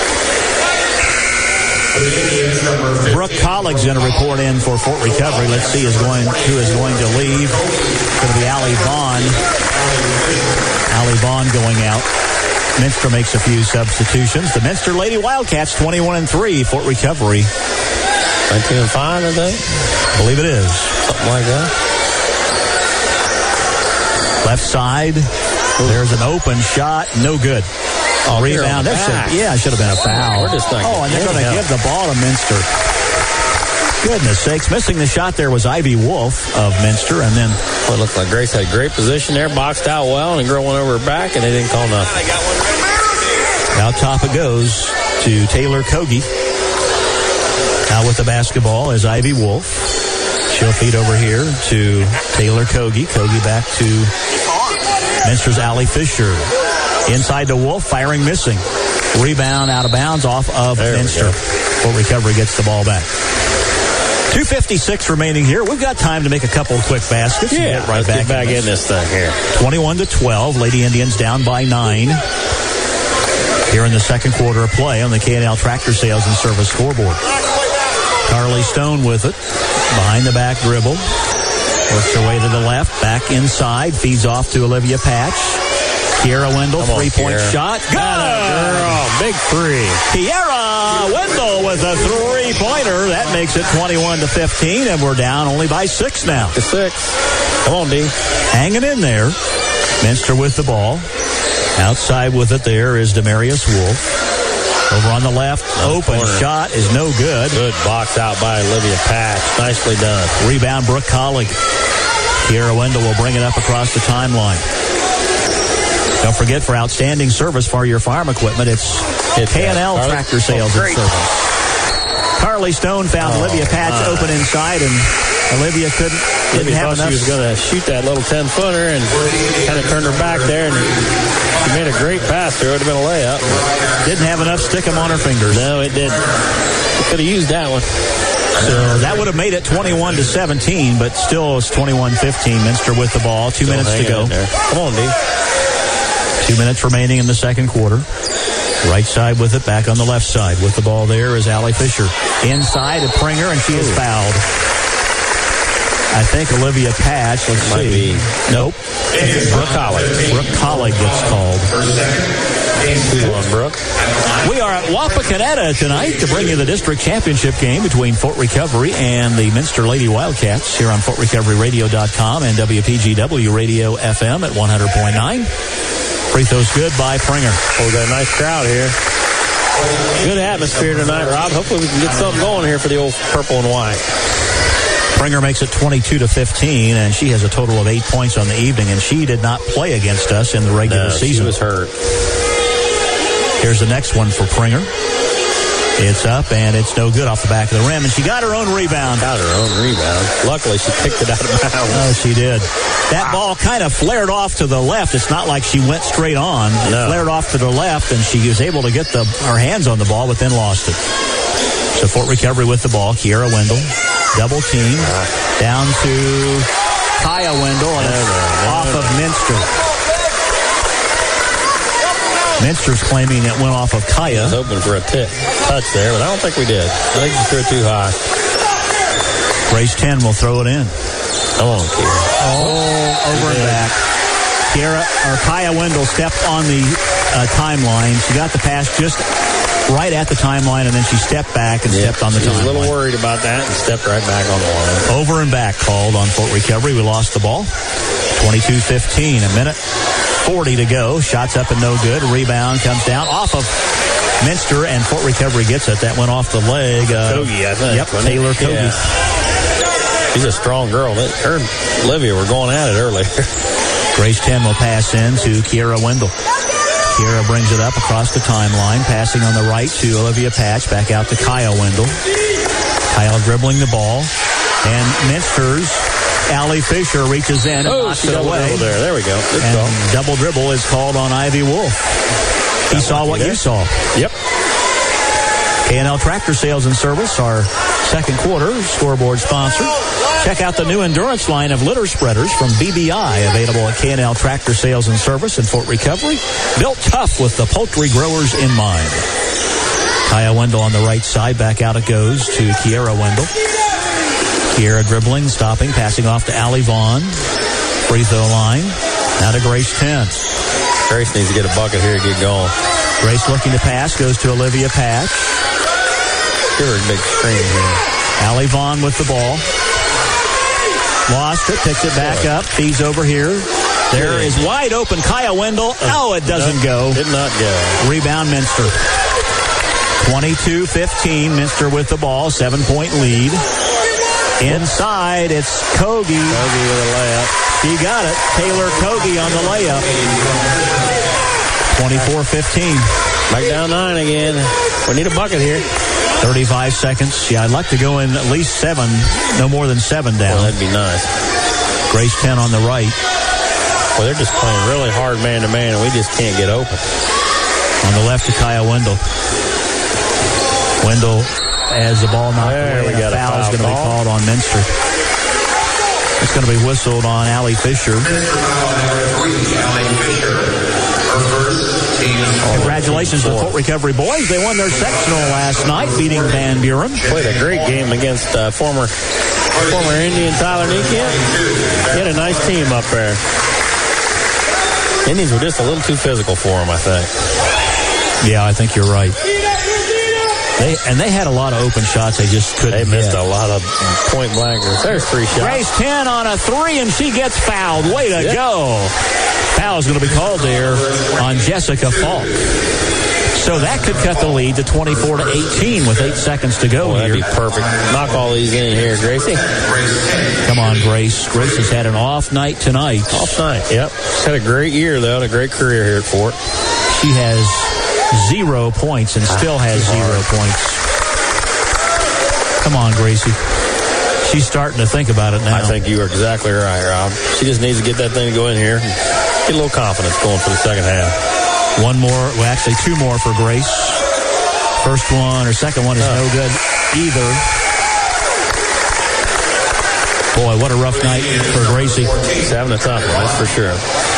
Brooke Colleague's going to report in for Fort Recovery. Let's see who is going to leave. It's going to be Allie Vaughn. Allie Vaughn going out. Minster makes a few substitutions. The Minster Lady Wildcats 21-3. Fort Recovery 19-5, I think. I believe it is. Something like that. Left side. There's an open shot. No good. Rebound. It should have been a foul. We're just not and they're going to give the ball to Minster. Goodness sakes. Missing the shot there was Ivy Wolf of Minster. And then it looked like Grace had great position there, boxed out well, and the girl went over her back, and they didn't call nothing. Out top it goes to Taylor Kogi. Now with the basketball is Ivy Wolf. She'll feed over here to Taylor Kogi. Kogi back to Minster's Allie Fisher. Inside to Wolf, firing, missing. Rebound out of bounds off of Minster. Fort Recovery gets the ball back. 2:56 remaining here. We've got time to make a couple of quick baskets. Yeah, right back in this thing here. 21-12. Lady Indians down by 9. Here in the second quarter of play on the K&L Tractor Sales and Service scoreboard. Carly Stone with it. Behind the back dribble. Works her way to the left. Back inside. Feeds off to Olivia Patch. Kiera Wendell, three-point shot. Good! Girl, big three. Kiera Wendell with a three-pointer. That makes it 21-15, and we're down only by 6 now. To 6. Come on, D. Hanging in there. Minster with the ball. Outside with it there is Demarius Wolf. Over on the left, open shot is no good. Good box out by Olivia Patch. Nicely done. Rebound, Brooke Colleague. Kiera Wendell will bring it up across the timeline. Don't forget, for outstanding service for your farm equipment, it's K&L Tractor Sales and Service. Carly Stone found Olivia Patch open inside, and Olivia didn't have enough. She was going to shoot that little 10-footer and kind of turned her back there, and she made a great pass there. It would have been a layup. Didn't have enough stick 'em on her fingers. No, it didn't. Could have used that one. So that would have made it 21-17, but still it's 21-15. Minster with the ball. 2 minutes to go. Come on, D. 2 minutes remaining in the second quarter. Right side with it, back on the left side. With the ball there is Allie Fisher. Inside to Pringer, and she is fouled. I think Olivia Patch, let's see. Nope. Brooke Colleague. Brooke Colleague gets called. Brooke. We are at Wapakoneta tonight to bring you the district championship game between Fort Recovery and the Minster Lady Wildcats here on FortRecoveryRadio.com and WPGW Radio FM at 100.9. Free throws good by Pringer. Oh, we got a nice crowd here. Good atmosphere tonight, Rob. Hopefully we can get something going here for the old purple and white. Pringer makes it 22-15, and she has a total of 8 points on the evening, and she did not play against us in the regular season. She was hurt. Here's the next one for Pringer. It's up, and it's no good off the back of the rim, and she got her own rebound. Luckily, she kicked it out of bounds. Oh, she did. That ball kind of flared off to the left. It's not like she went straight on. It flared off to the left, and she was able to get her hands on the ball, but then lost it. So Fort Recovery with the ball. Kiera Wendell. Double team. Down to Kaya Wendell, and it's off of Minster. Minster's claiming it went off of Kaya. I was hoping for a touch there, but I don't think we did. I think we threw it too high. Grace 10 will throw it in. Come on, Kiera. Over and back. Kaya Wendell stepped on the timeline. She got the pass just right at the timeline, and then she stepped back and stepped on the timeline. She was a little worried about that and stepped right back on the line. Over and back called on Fort Recovery. We lost the ball. 22-15, a minute 40 to go. Shots up and no good. Rebound comes down off of Minster, and Fort Recovery gets it. That went off the leg of Kogi, I think. Yep, Taylor Kogi. Yeah. She's a strong girl. Her and Olivia were going at it earlier. Grace 10 will pass in to Kiera Wendell. Kiera brings it up across the timeline, passing on the right to Olivia Patch, back out to Kyle Wendell. Kyle dribbling the ball, and Minster's Allie Fisher reaches in and knocks it away. There we go. Good and call. Double dribble is called on Ivy Wolf. He saw what you saw. Yep. K&L Tractor Sales and Service, our second quarter scoreboard sponsor. Check out the new endurance line of litter spreaders from BBI, available at K&L Tractor Sales and Service in Fort Recovery. Built tough with the poultry growers in mind. Kaya Wendell on the right side, back out it goes to Kiera Wendell. Kiera dribbling, stopping, passing off to Allie Vaughn. Free throw line. Now to Grace 10. Grace needs to get a bucket here to get going. Grace looking to pass, goes to Olivia Patch. Give her a big screen here. Allie Vaughn with the ball. Lost it, picks it back up, feeds over here. There is wide open Kaya Wendell. Oh, it doesn't go. Did not go. Rebound Minster. 22-15, Minster with the ball, 7-point lead. Inside, it's Kogi. Kogi with a layup. She got it. Taylor Kogi on the layup. 24-15. Back down 9 again. We need a bucket here. 35 seconds. Yeah, I'd like to go in at least 7, no more than 7 down. Well, that'd be nice. Grace 10 on the right. Well, they're just playing really hard man-to-man, and we just can't get open. On the left to Kaya Wendell. Wendell has the ball knocked away. We got a foul is foul going to be called on Minster. It's going to be whistled on Allie Fisher. Congratulations to the Fort Recovery boys. They won their sectional last night, beating Van Buren. Played a great game against former Indian Tyler Niekamp. He had a nice team up there. Indians were just a little too physical for him, I think. Yeah, I think you're right. They had a lot of open shots. They just couldn't. They missed a lot of point blankers. There's 3 shots. Grace 10 on a 3, and she gets fouled. Way to go. Foul is going to be called there on Jessica Falk. So that could cut the lead to 24-18 with 8 seconds to go here. That'd be perfect. Knock all these in here, Gracie. Come on, Grace. Grace has had an off night tonight. Off night, yep. She's had a great year, though, and a great career here at Fort. She has 0 points and still has 0 points. Come on, Gracie. She's starting to think about it now. I think you are exactly right, Rob. She just needs to get that thing to go in here. Get a little confidence going for the second half. 1 more, well, actually 2 more for Grace. First one or second one is no good either. Boy, what a rough night for Gracie. She's having a tough one, that's for sure.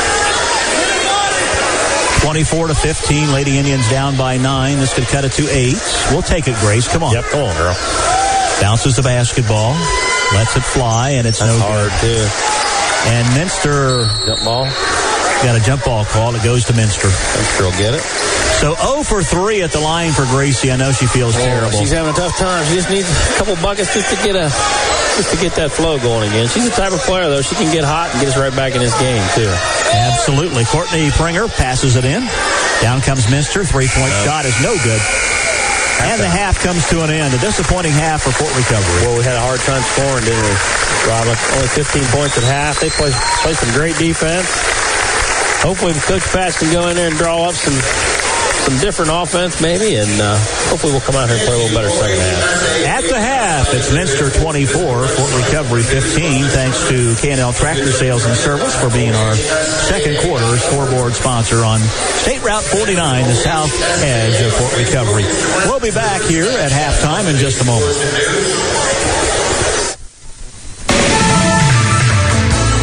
24-15, Lady Indians down by 9. This could cut it to 8. We'll take it, Grace. Come on. Yep, come on, girl. Bounces the basketball, lets it fly, and it's that's no hard, good. Too. And Minster jump ball. Got a jump ball call. It goes to Minster. Minster will get it. So 0 for 3 at the line for Gracie. I know she feels terrible. She's having a tough time. She just needs a couple buckets just to get that flow going again. She's the type of player, though. She can get hot and get us right back in this game, too. Absolutely. Courtney Pringer passes it in. Down comes Minster. 3-point shot is no good. And the half comes to an end. A disappointing half for Fort Recovery. Well, we had a hard time scoring, didn't we, Robin? Only 15 points at half. They play some great defense. Hopefully Coach Patch can go in there and draw up some different offense maybe, and hopefully we'll come out here and play a little better second half. At the half, it's Minster 24, Fort Recovery 15, thanks to K&L Tractor Sales and Service for being our second quarter scoreboard sponsor on State Route 49, the south edge of Fort Recovery. We'll be back here at halftime in just a moment.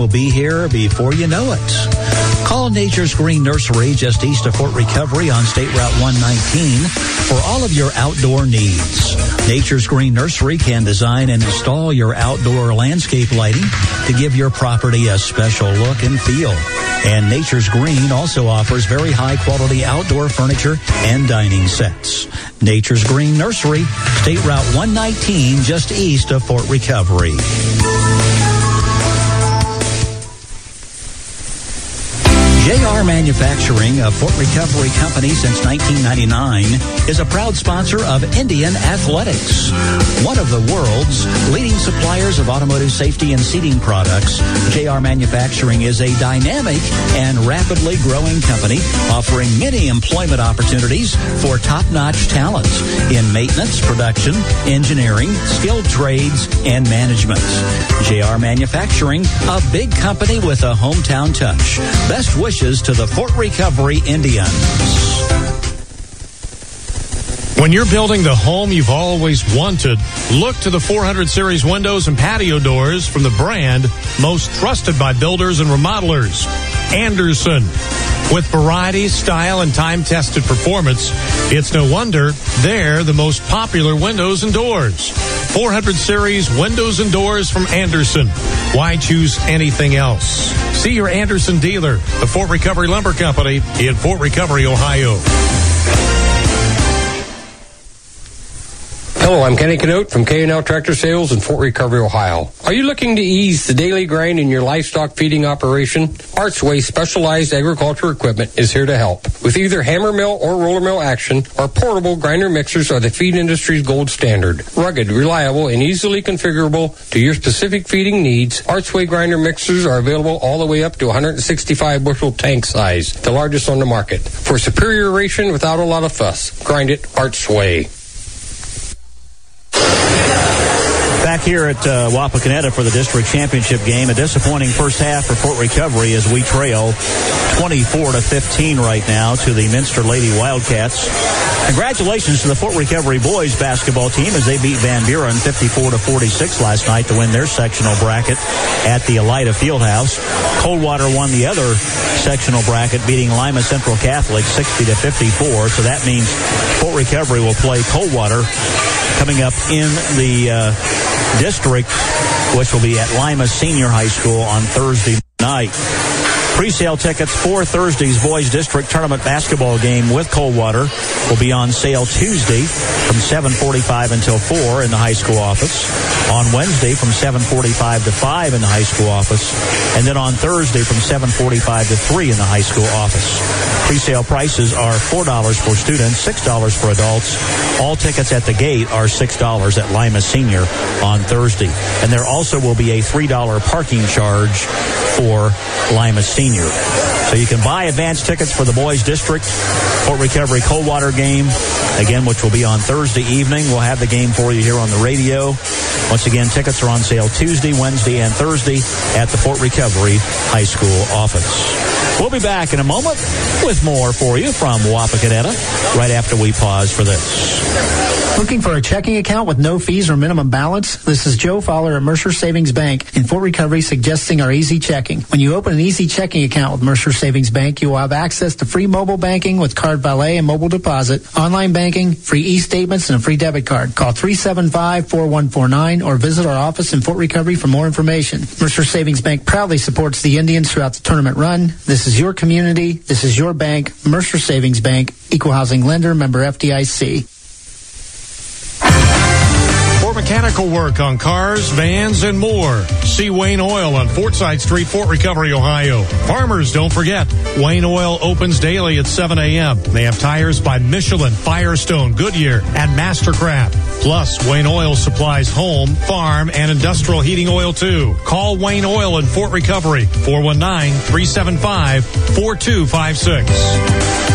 will be here before you know it. Call Nature's Green Nursery just east of Fort Recovery on State Route 119 for all of your outdoor needs. Nature's Green Nursery can design and install your outdoor landscape lighting to give your property a special look and feel. And Nature's Green also offers very high-quality outdoor furniture and dining sets. Nature's Green Nursery, State Route 119, just east of Fort Recovery. JR Manufacturing, a Fort Recovery company since 1999, is a proud sponsor of Indian Athletics. One of the world's leading suppliers of automotive safety and seating products, JR Manufacturing is a dynamic and rapidly growing company offering many employment opportunities for top-notch talent in maintenance, production, engineering, skilled trades, and management. JR Manufacturing, a big company with a hometown touch. Best wishes to the Fort Recovery Indians. When you're building the home you've always wanted, look to the 400 Series windows and patio doors from the brand most trusted by builders and remodelers, Anderson. With variety, style, and time-tested performance, it's no wonder they're the most popular windows and doors. 400 Series windows and doors from Anderson. Why choose anything else? See your Anderson dealer, the Fort Recovery Lumber Company in Fort Recovery, Ohio. Hello, I'm Kenny Canote from K&L Tractor Sales in Fort Recovery, Ohio. Are you looking to ease the daily grind in your livestock feeding operation? Archway Specialized Agriculture Equipment is here to help. With either hammer mill or roller mill action, our portable grinder mixers are the feed industry's gold standard. Rugged, reliable, and easily configurable to your specific feeding needs, Archway grinder mixers are available all the way up to 165 bushel tank size, the largest on the market. For superior ration without a lot of fuss, grind it Archway. Back here at Wapakoneta for the district championship game. A disappointing first half for Fort Recovery as we trail 24-15 right now to the Minster Lady Wildcats. Congratulations to the Fort Recovery boys basketball team as they beat Van Buren 54-46 last night to win their sectional bracket at the Elida Fieldhouse. Coldwater won the other sectional bracket, beating Lima Central Catholic 60-54. So that means Fort Recovery will play Coldwater coming up in the district, which will be at Lima Senior High School on Thursday night. Pre-sale tickets for Thursday's Boys District Tournament basketball game with Coldwater will be on sale Tuesday from 7:45 until 4 in the high school office. On Wednesday from 7:45 to 5 in the high school office. And then on Thursday from 7:45 to 3 in the high school office. Pre-sale prices are $4 for students, $6 for adults. All tickets at the gate are $6 at Lima Senior on Thursday. And there also will be a $3 parking charge for Lima Senior. So you can buy advance tickets for the Boys District Fort Recovery Coldwater game, again, which will be on Thursday evening. We'll have the game for you here on the radio. Once again, tickets are on sale Tuesday, Wednesday, and Thursday at the Fort Recovery High School office. We'll be back in a moment with more for you from Wapakoneta right after we pause for this. Looking for a checking account with no fees or minimum balance? This is Joe Fowler at Mercer Savings Bank in Fort Recovery suggesting our Easy Checking. When you open an Easy Checking account with Mercer Savings Bank, you will have access to free mobile banking with card valet and mobile deposit, online banking, free e-statements, and a free debit card. Call 375-4149 or visit our office in Fort Recovery for more information. Mercer Savings Bank proudly supports the Indians throughout the tournament run. This is your community. This is your bank. Mercer Savings Bank, Equal Housing Lender, member FDIC. For mechanical work on cars, vans, and more, see Wayne Oil on Fortside Street, Fort Recovery, Ohio. Farmers, don't forget, Wayne Oil opens daily at 7 a.m. They have tires by Michelin, Firestone, Goodyear, and Mastercraft. Plus, Wayne Oil supplies home, farm, and industrial heating oil, too. Call Wayne Oil in Fort Recovery, 419-375-4256.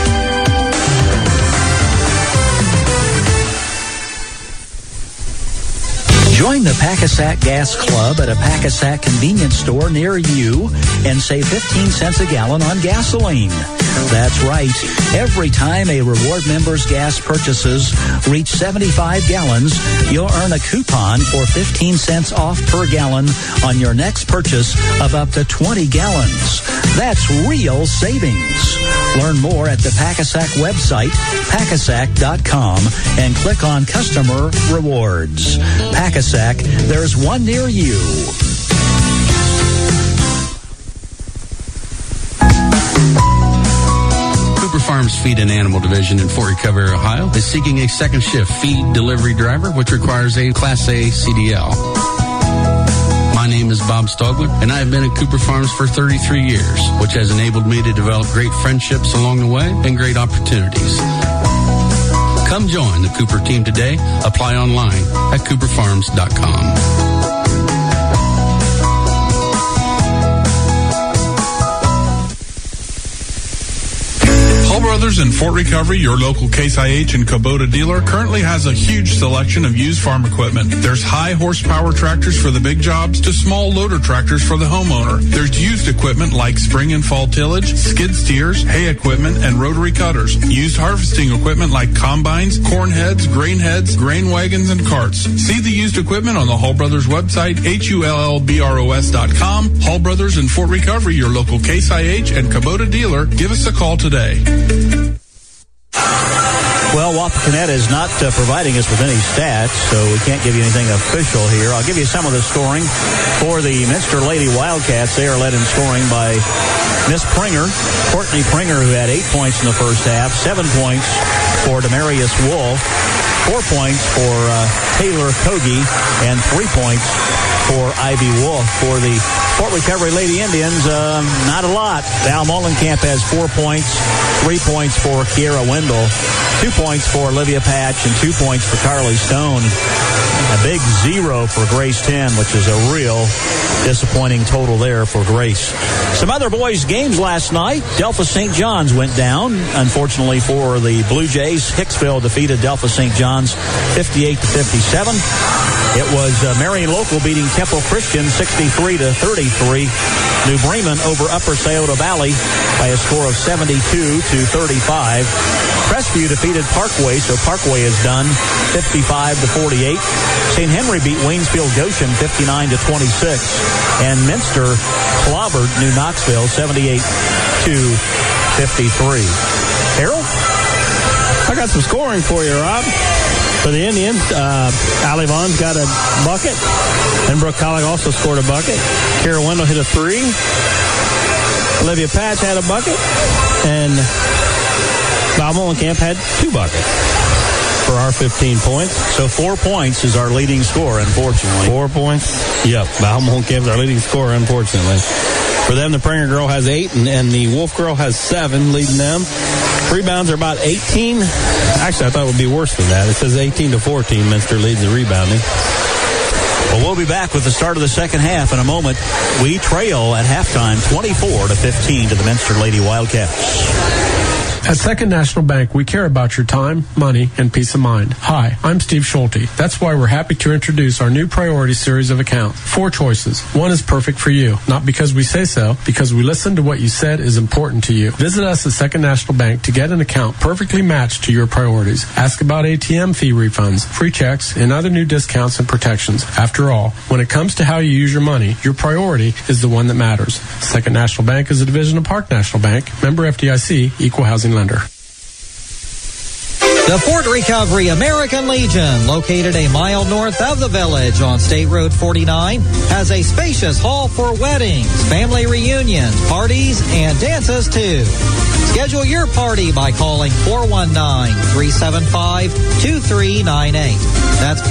Join the Pack-A-Sack Gas Club at a Pack-A-Sack convenience store near you and save 15 cents a gallon on gasoline. That's right. Every time a reward member's gas purchases reach 75 gallons, you'll earn a coupon for 15 cents off per gallon on your next purchase of up to 20 gallons. That's real savings. Learn more at the Pack-A-Sack website, packasack.com, and click on Customer Rewards. Pack-A-Sack, there's one near you. Cooper Farms Feed and Animal Division in Fort Recovery, Ohio is seeking a second shift feed delivery driver, which requires a Class A CDL. My name is Bob Stogler, and I have been at Cooper Farms for 33 years, which has enabled me to develop great friendships along the way and great opportunities. Come join the Cooper team today. Apply online at cooperfarms.com. Hall Brothers in Fort Recovery, your local Case IH and Kubota dealer, currently has a huge selection of used farm equipment. There's high horsepower tractors for the big jobs to small loader tractors for the homeowner. There's used equipment like spring and fall tillage, skid steers, hay equipment, and rotary cutters. Used harvesting equipment like combines, corn heads, grain wagons, and carts. See the used equipment on the Hall Brothers website, HULLBROS.com. Hall Brothers in Fort Recovery, your local Case IH and Kubota dealer. Give us a call today. Well, Wapakoneta is not providing us with any stats, so we can't give you anything official here. I'll give you some of the scoring for the Minster Lady Wildcats. They are led in scoring by Miss Pringer, Courtney Pringer, who had 8 points in the first half, 7 points for Demarius Wolf, 4 points for Taylor Kogi, and 3 points for Ivy Wolf. For the Fort Recovery Lady Indians, not a lot. Val Molenkamp has 4 points, 3 points for Kiera Wendell, 2 points for Olivia Patch, and 2 points for Carly Stone. A big 0 for Grace 10, which is a real disappointing total there for Grace. Some other boys' games last night. Delphos St. John's went down, unfortunately for the Blue Jays. Hicksville defeated Delphos St. John's 58-57. It was Marion Local beating Temple Christian 63-33. New Bremen over Upper Scioto Valley by a score of 72-35. Crestview defeated Parkway, so Parkway is done 55-48. St. Henry beat Waynesfield Goshen 59-26. And Minster clobbered New Knoxville 78-53. Harold? I got some scoring for you, Rob. For the Indians, Allie Vaughn's got a bucket, and Brooke Collick also scored a bucket. Kara Wendell hit a 3. Olivia Patch had a bucket, and Val Molenkamp had 2 buckets for our 15 points. So 4 points is our leading scorer, unfortunately. 4 points? Yep, Val Molenkamp is our leading scorer, unfortunately. For them, the Pringer girl has 8, and the Wolf girl has 7, leading them. Rebounds are about 18. Actually, I thought it would be worse than that. It says 18-14. Minster leads the rebounding. Well, we'll be back with the start of the second half in a moment. We trail at halftime 24-15 to the Minster Lady Wildcats. At Second National Bank, we care about your time, money, and peace of mind. Hi, I'm Steve Schulte. That's why we're happy to introduce our new priority series of accounts. 4 choices. One is perfect for you. Not because we say so, because we listen to what you said is important to you. Visit us at Second National Bank to get an account perfectly matched to your priorities. Ask about ATM fee refunds, free checks, and other new discounts and protections. After all, when it comes to how you use your money, your priority is the one that matters. Second National Bank is a division of Park National Bank, member FDIC, equal housing lender. The Fort Recovery American Legion, located a mile north of the village on State Road 49, has a spacious hall for weddings, family reunions, parties, and dances too. Schedule your party by calling 419-375-2398. That's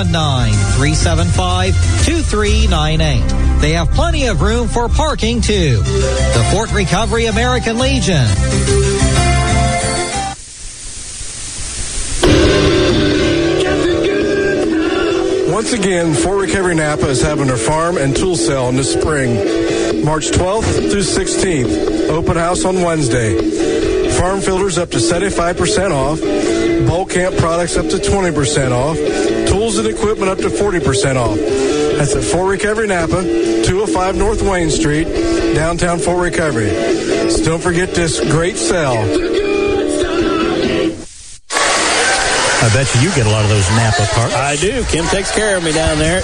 419-375-2398. They have plenty of room for parking too. The Fort Recovery American Legion. Once again, Fort Recovery Napa is having their farm and tool sale in the spring, March 12th through 16th. Open house on Wednesday. Farm filters up to 75% off. Bulk camp products up to 20% off. Tool tools and equipment up to 40% off. That's at Fort Recovery Napa, 205 North Wayne Street, downtown Fort Recovery. So don't forget this great sale. I bet you get a lot of those Napa parts. I do. Kim takes care of me down there.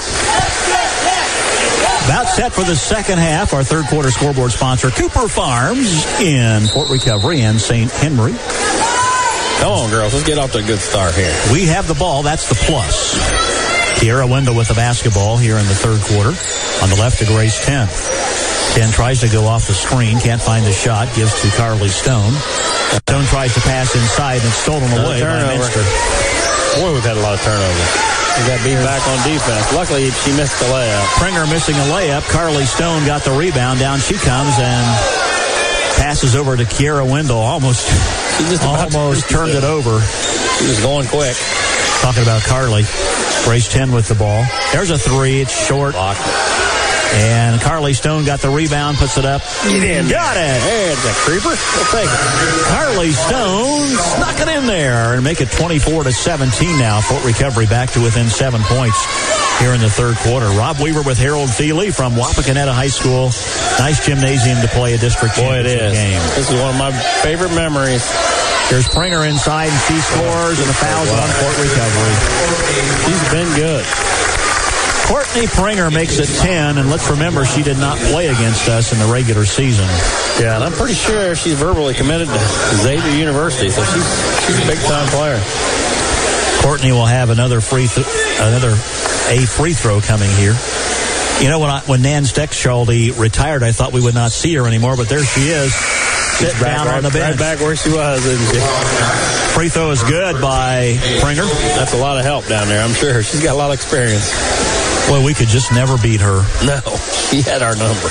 About set for the second half. Our third quarter scoreboard sponsor, Cooper Farms in Fort Recovery and St. Henry. Come on, girls. Let's get off to a good start here. We have the ball. That's the plus. Kiera Wendell with the basketball here in the third quarter. On the left to Grace 10. 10 tries to go off the screen. Can't find the shot. Gives to Carly Stone. Stone tries to pass inside and stolen away by Minster. Boy, we've had a lot of turnovers. We got beat back on defense. Luckily, she missed the layup. Pringer missing a layup. Carly Stone got the rebound. Down she comes and passes over to Kiera Wendell. Almost turned it over. She was going quick. Talking about Carly. Grace 10 with the ball. There's a three. It's short. Blocked it. And Carly Stone got the rebound, puts it up. Get in. Got it. There's a creeper. We'll take it. Carly Stone snuck it in there and make it 24-17 now. Fort Recovery back to within 7 points here in the third quarter. Rob Weaver with Harold Thiele from Wapakoneta High School. Nice gymnasium to play a district championship game. This is one of my favorite memories. There's Pringer inside, and she scores, and the foul's on Fort Recovery. She's been good. Courtney Pringer makes it 10, and let's remember she did not play against us in the regular season. Yeah, and I'm pretty sure she's verbally committed to Xavier University, so she's a big-time player. Courtney will have another free throw coming here. You know, when Nan Steckschulte retired, I thought we would not see her anymore, but there she is. Sit down on the bench. Right back where she was, isn't she? Free throw is good by Pringer. That's a lot of help down there, I'm sure. She's got a lot of experience. Well, we could just never beat her. No, she had our number.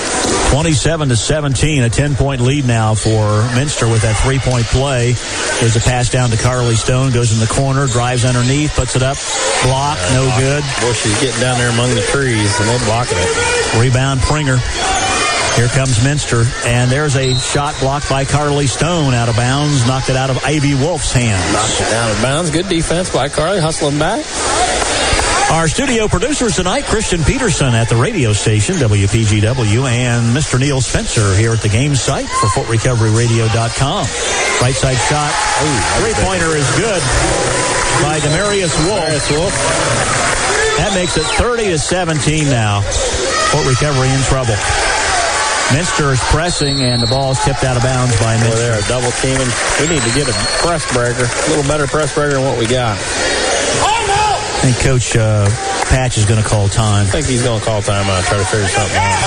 27-17, a 10-point lead now for Minster with that three-point play. There's a pass down to Carly Stone, goes in the corner, drives underneath, puts it up, block, no good. Boy, she's getting down there among the trees, and they're blocking it. Rebound, Pringer. Here comes Minster, and there's a shot blocked by Carly Stone out of bounds, knocked it out of Ivy Wolf's hands. Knocked it out of bounds. Good defense by Carly, hustling back. Our studio producers tonight, Christian Peterson at the radio station, WPGW, and Mr. Neil Spencer here at the game site for FortRecoveryRadio.com. Right side shot. Three-pointer is good by Demarius Wolf. That makes it 30-17 now. Fort Recovery in trouble. Minster is pressing, and the ball is tipped out of bounds by Minster. They're double teaming. We need to get a press breaker, a little better press breaker than what we got. I think Coach Patch is going to call time. I think he's going to call time out, try to figure something out.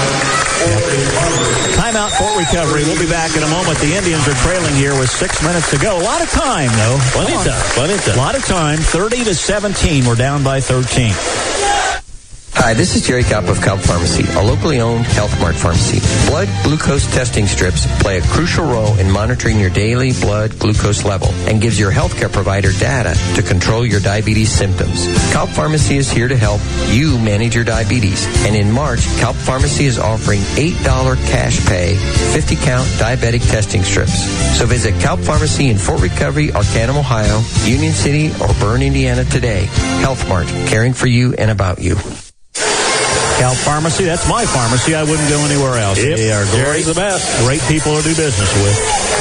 Timeout, Fort Recovery. We'll be back in a moment. The Indians are trailing here with 6 minutes to go. A lot of time, though. Plenty of time. A lot of time. 30-17. We're down by 13. Hi, this is Jerry Kopp of Kopp Pharmacy, a locally owned Health Mart pharmacy. Blood glucose testing strips play a crucial role in monitoring your daily blood glucose level and gives your healthcare provider data to control your diabetes symptoms. Kopp Pharmacy is here to help you manage your diabetes. And in March, Kopp Pharmacy is offering $8 cash pay, 50-count diabetic testing strips. So visit Kopp Pharmacy in Fort Recovery, Arcanum, Ohio, Union City, or Bern, Indiana today. Health Mart, caring for you and about you. Cal Pharmacy, that's my pharmacy. I wouldn't go anywhere else. Yep. They are Jerry's the best. Great people to do business with.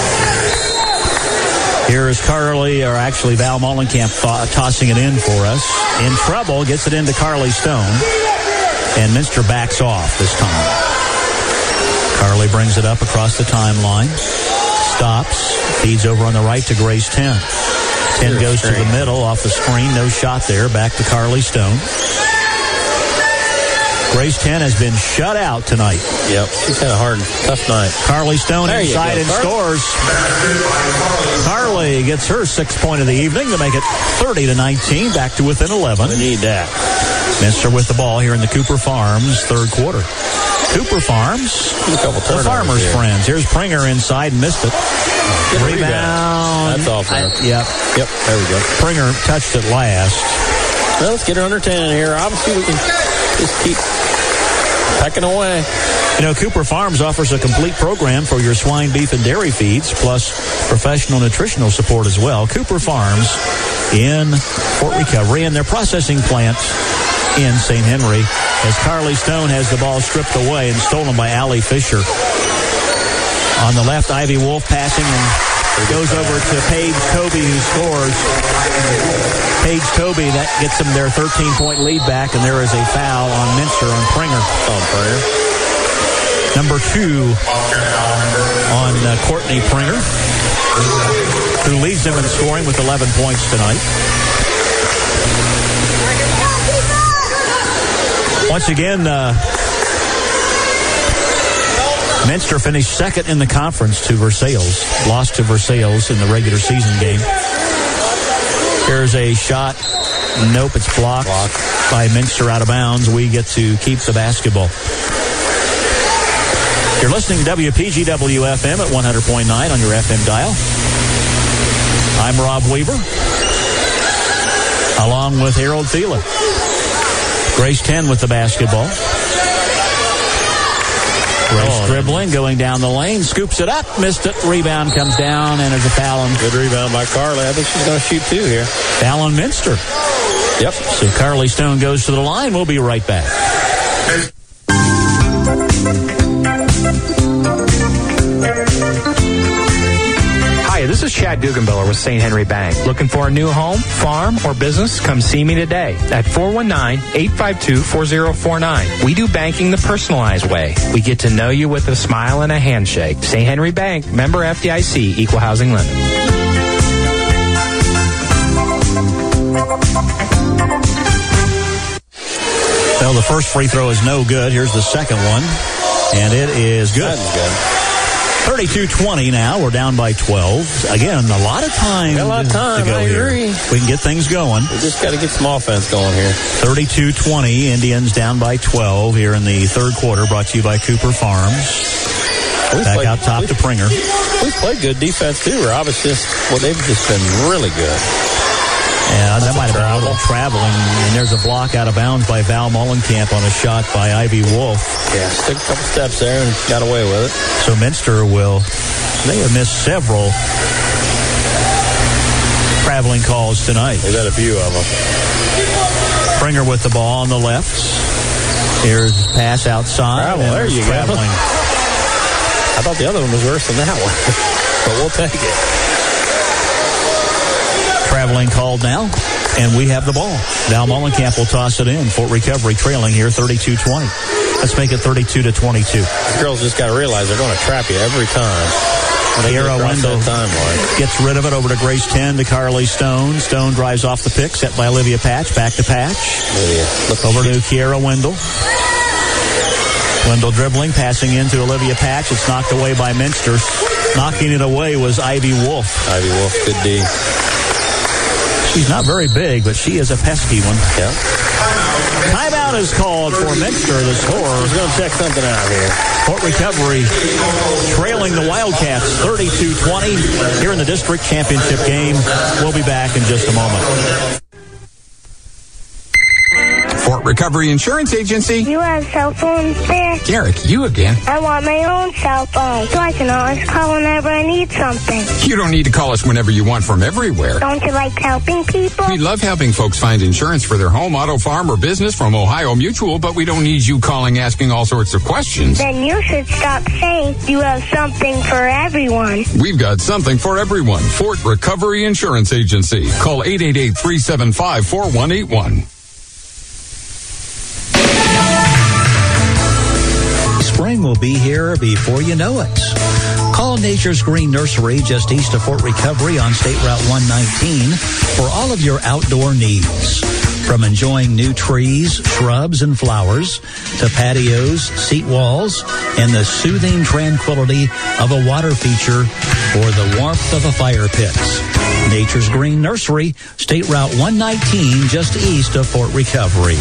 Here is Carly, or actually Val Mollenkamp tossing it in for us. In trouble, gets it into Carly Stone. And Minster backs off this time. Carly brings it up across the timeline. Stops. Feeds over on the right to Grace 10. 10 goes to the middle off the screen. No shot there. Back to Carly Stone. Grace 10 has been shut out tonight. Yep, she's had a hard, tough night. Carly Stone inside and scores. Carly gets her 6th point of the evening to make it 30-19, back to within 11. We need that. Minster with the ball here in the Cooper Farms third quarter. Cooper Farms, the farmers' friends. Here's Pringer inside, missed it. Rebound. That's off there. Yep, there we go. Pringer touched it last. Well, let's get her under 10 in here. Obviously, we can just keep pecking away. You know, Cooper Farms offers a complete program for your swine, beef, and dairy feeds, plus professional nutritional support as well. Cooper Farms in Fort Recovery, and their processing plant in St. Henry, as Carly Stone has the ball stripped away and stolen by Allie Fisher. On the left, Ivy Wolf passing, and it goes over to Paige Kobe, who scores. Paige Kobe, that gets them their 13-point lead back, and there is a foul on Minster on Pringer. Number 2 on Courtney Pringer, who leads them in scoring with 11 points tonight. Once again, Minster finished second in the conference to Versailles. Lost to Versailles in the regular season game. Here's a shot. Nope, it's blocked by Minster out of bounds. We get to keep the basketball. You're listening to WPGW-FM at 100.9 on your FM dial. I'm Rob Weaver, along with Harold Thielen. Grace 10 with the basketball. Grace dribbling, going down the lane, scoops it up, missed it, rebound comes down, and there's a foul on. Good rebound by Carly. I think she's going to shoot 2 here. Foul on Minster. Yep. So Carly Stone goes to the line. We'll be right back. Hi, this is Chad Guggenbiller with St. Henry Bank. Looking for a new home, farm, or business? Come see me today at 419-852-4049. We do banking the personalized way. We get to know you with a smile and a handshake. St. Henry Bank, member FDIC, equal housing lender. Well, the first free throw is no good. Here's the second one, and it is good. That's good. 32-20 now. We're down by 12. Again, a lot of time, to go here. We can get things going. We just got to get some offense going here. 32-20. Indians down by 12 here in the third quarter. Brought to you by Cooper Farms. Back out top to Pringer. We've played good defense too, Rob. It's just, they've just been really good. Yeah, that might have been a little traveling. And there's a block out of bounds by Val Mullenkamp on a shot by Ivy Wolf. Yeah, took a couple steps there and got away with it. So Minster they have missed several traveling calls tonight. They've had a few of them. Pringer with the ball on the left. Here's pass outside. There you go. I thought the other one was worse than that one, but we'll take it. Traveling called now, and we have the ball. Val Mullenkamp will toss it in. Fort Recovery trailing here 32-20. Let's make it 32-22. The girls just got to realize they're going to trap you every time. Sierra Wendell gets rid of it over to Grace 10 to Carly Stone. Stone drives off the pick, set by Olivia Patch. Back to Patch. Over to Kiera Wendell. Wendell dribbling, passing into Olivia Patch. It's knocked away by Minster. Knocking it away was Ivy Wolf. Ivy Wolf, good D. She's not very big, but she is a pesky one. Yeah. Timeout is called for Minster, the scorer. He's going to check something out here. Fort Recovery trailing the Wildcats 32-20 here in the district championship game. We'll be back in just a moment. Fort Recovery Insurance Agency. You have cell phones there? Derek, you again. I want my own cell phone so I can always call whenever I need something. You don't need to call us whenever you want from everywhere. Don't you like helping people? We love helping folks find insurance for their home, auto, farm, or business from Ohio Mutual, but we don't need you calling asking all sorts of questions. Then you should stop saying you have something for everyone. We've got something for everyone. Fort Recovery Insurance Agency. Call 888-375-4181. Spring will be here before you know it. Call Nature's Green Nursery just east of Fort Recovery on State Route 119 for all of your outdoor needs. From enjoying new trees, shrubs, and flowers to patios, seat walls, and the soothing tranquility of a water feature or the warmth of a fire pit. Nature's Green Nursery, State Route 119 just east of Fort Recovery.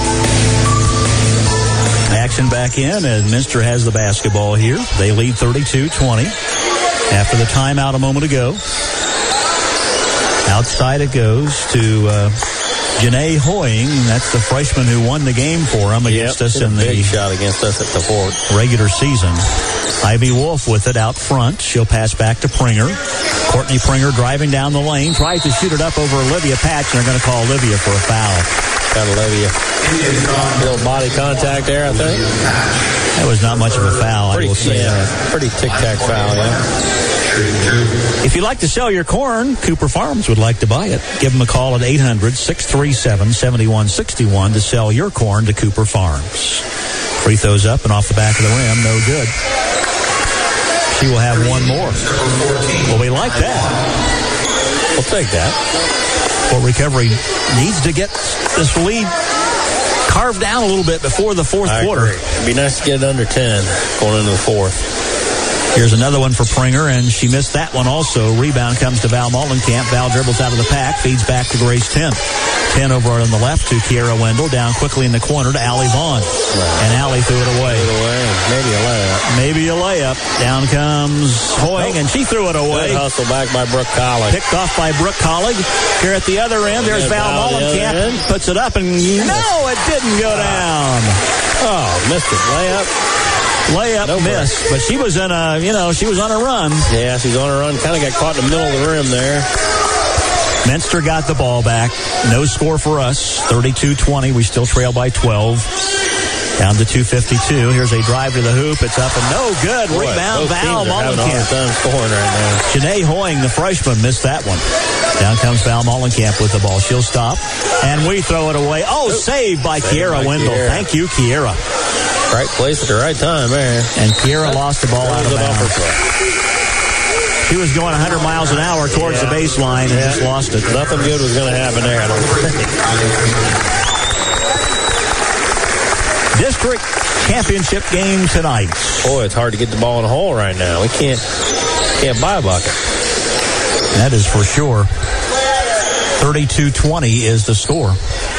Action back in, and Minster has the basketball here. They lead 32-20 after the timeout a moment ago. Outside it goes to Janae Hoying, that's the freshman who won the game for him against us in the big shot against us at the Fort regular season. Ivy Wolf with it out front. She'll pass back to Pringer. Courtney Pringer driving down the lane, tries to shoot it up over Olivia Patch, and they're going to call Olivia for a foul. Got Olivia. Little body contact there, I think. That was not much of a foul, I will say that. Pretty tic-tac foul, yeah. If you'd like to sell your corn, Cooper Farms would like to buy it. Give them a call at 800-637-7161 to sell your corn to Cooper Farms. Free throws up and off the back of the rim, no good. She will have one more. Well, we like that. We'll take that. Fort Recovery needs to get this lead carved down a little bit before the fourth quarter. It'd be nice to get it under 10 going into the fourth. Here's another one for Pringer, and she missed that one also. Rebound comes to Val Mollenkamp. Val dribbles out of the pack, feeds back to Grace 10. 10 over on the left to Kiera Wendell. Down quickly in the corner to Allie Vaughn. And Allie threw it away. Maybe a layup. Maybe a layup. Down comes Hoying, and she threw it away. Good hustle back by Brooke Collig. Picked off by Brooke Collig. Here at the other end, there's Val Mollenkamp. Puts it up, and no, it didn't go down. Oh, missed it. Layup miss, but she was in she was on a run. Yeah, she's on a run. Kind of got caught in the middle of the rim there. Minster got the ball back. No score for us. 32-20. We still trail by 12. Down to 2:52. Here's a drive to the hoop. It's up and no good. Rebound, Val Mollenkamp. Scoring right now. Janae Hoying, the freshman, missed that one. Down comes Val Mollenkamp with the ball. She'll stop, and we throw it away. Oh, saved by Kiera Wendell. Thank you, Kiera. Right place at the right time, man. And Kiera lost the ball out of bounds. He was going 100 miles an hour towards the baseline and just lost it. Nothing good was going to happen there, I don't think. District championship game tonight. Boy, it's hard to get the ball in the hole right now. We can't buy a bucket. That is for sure. 32-20 is the score.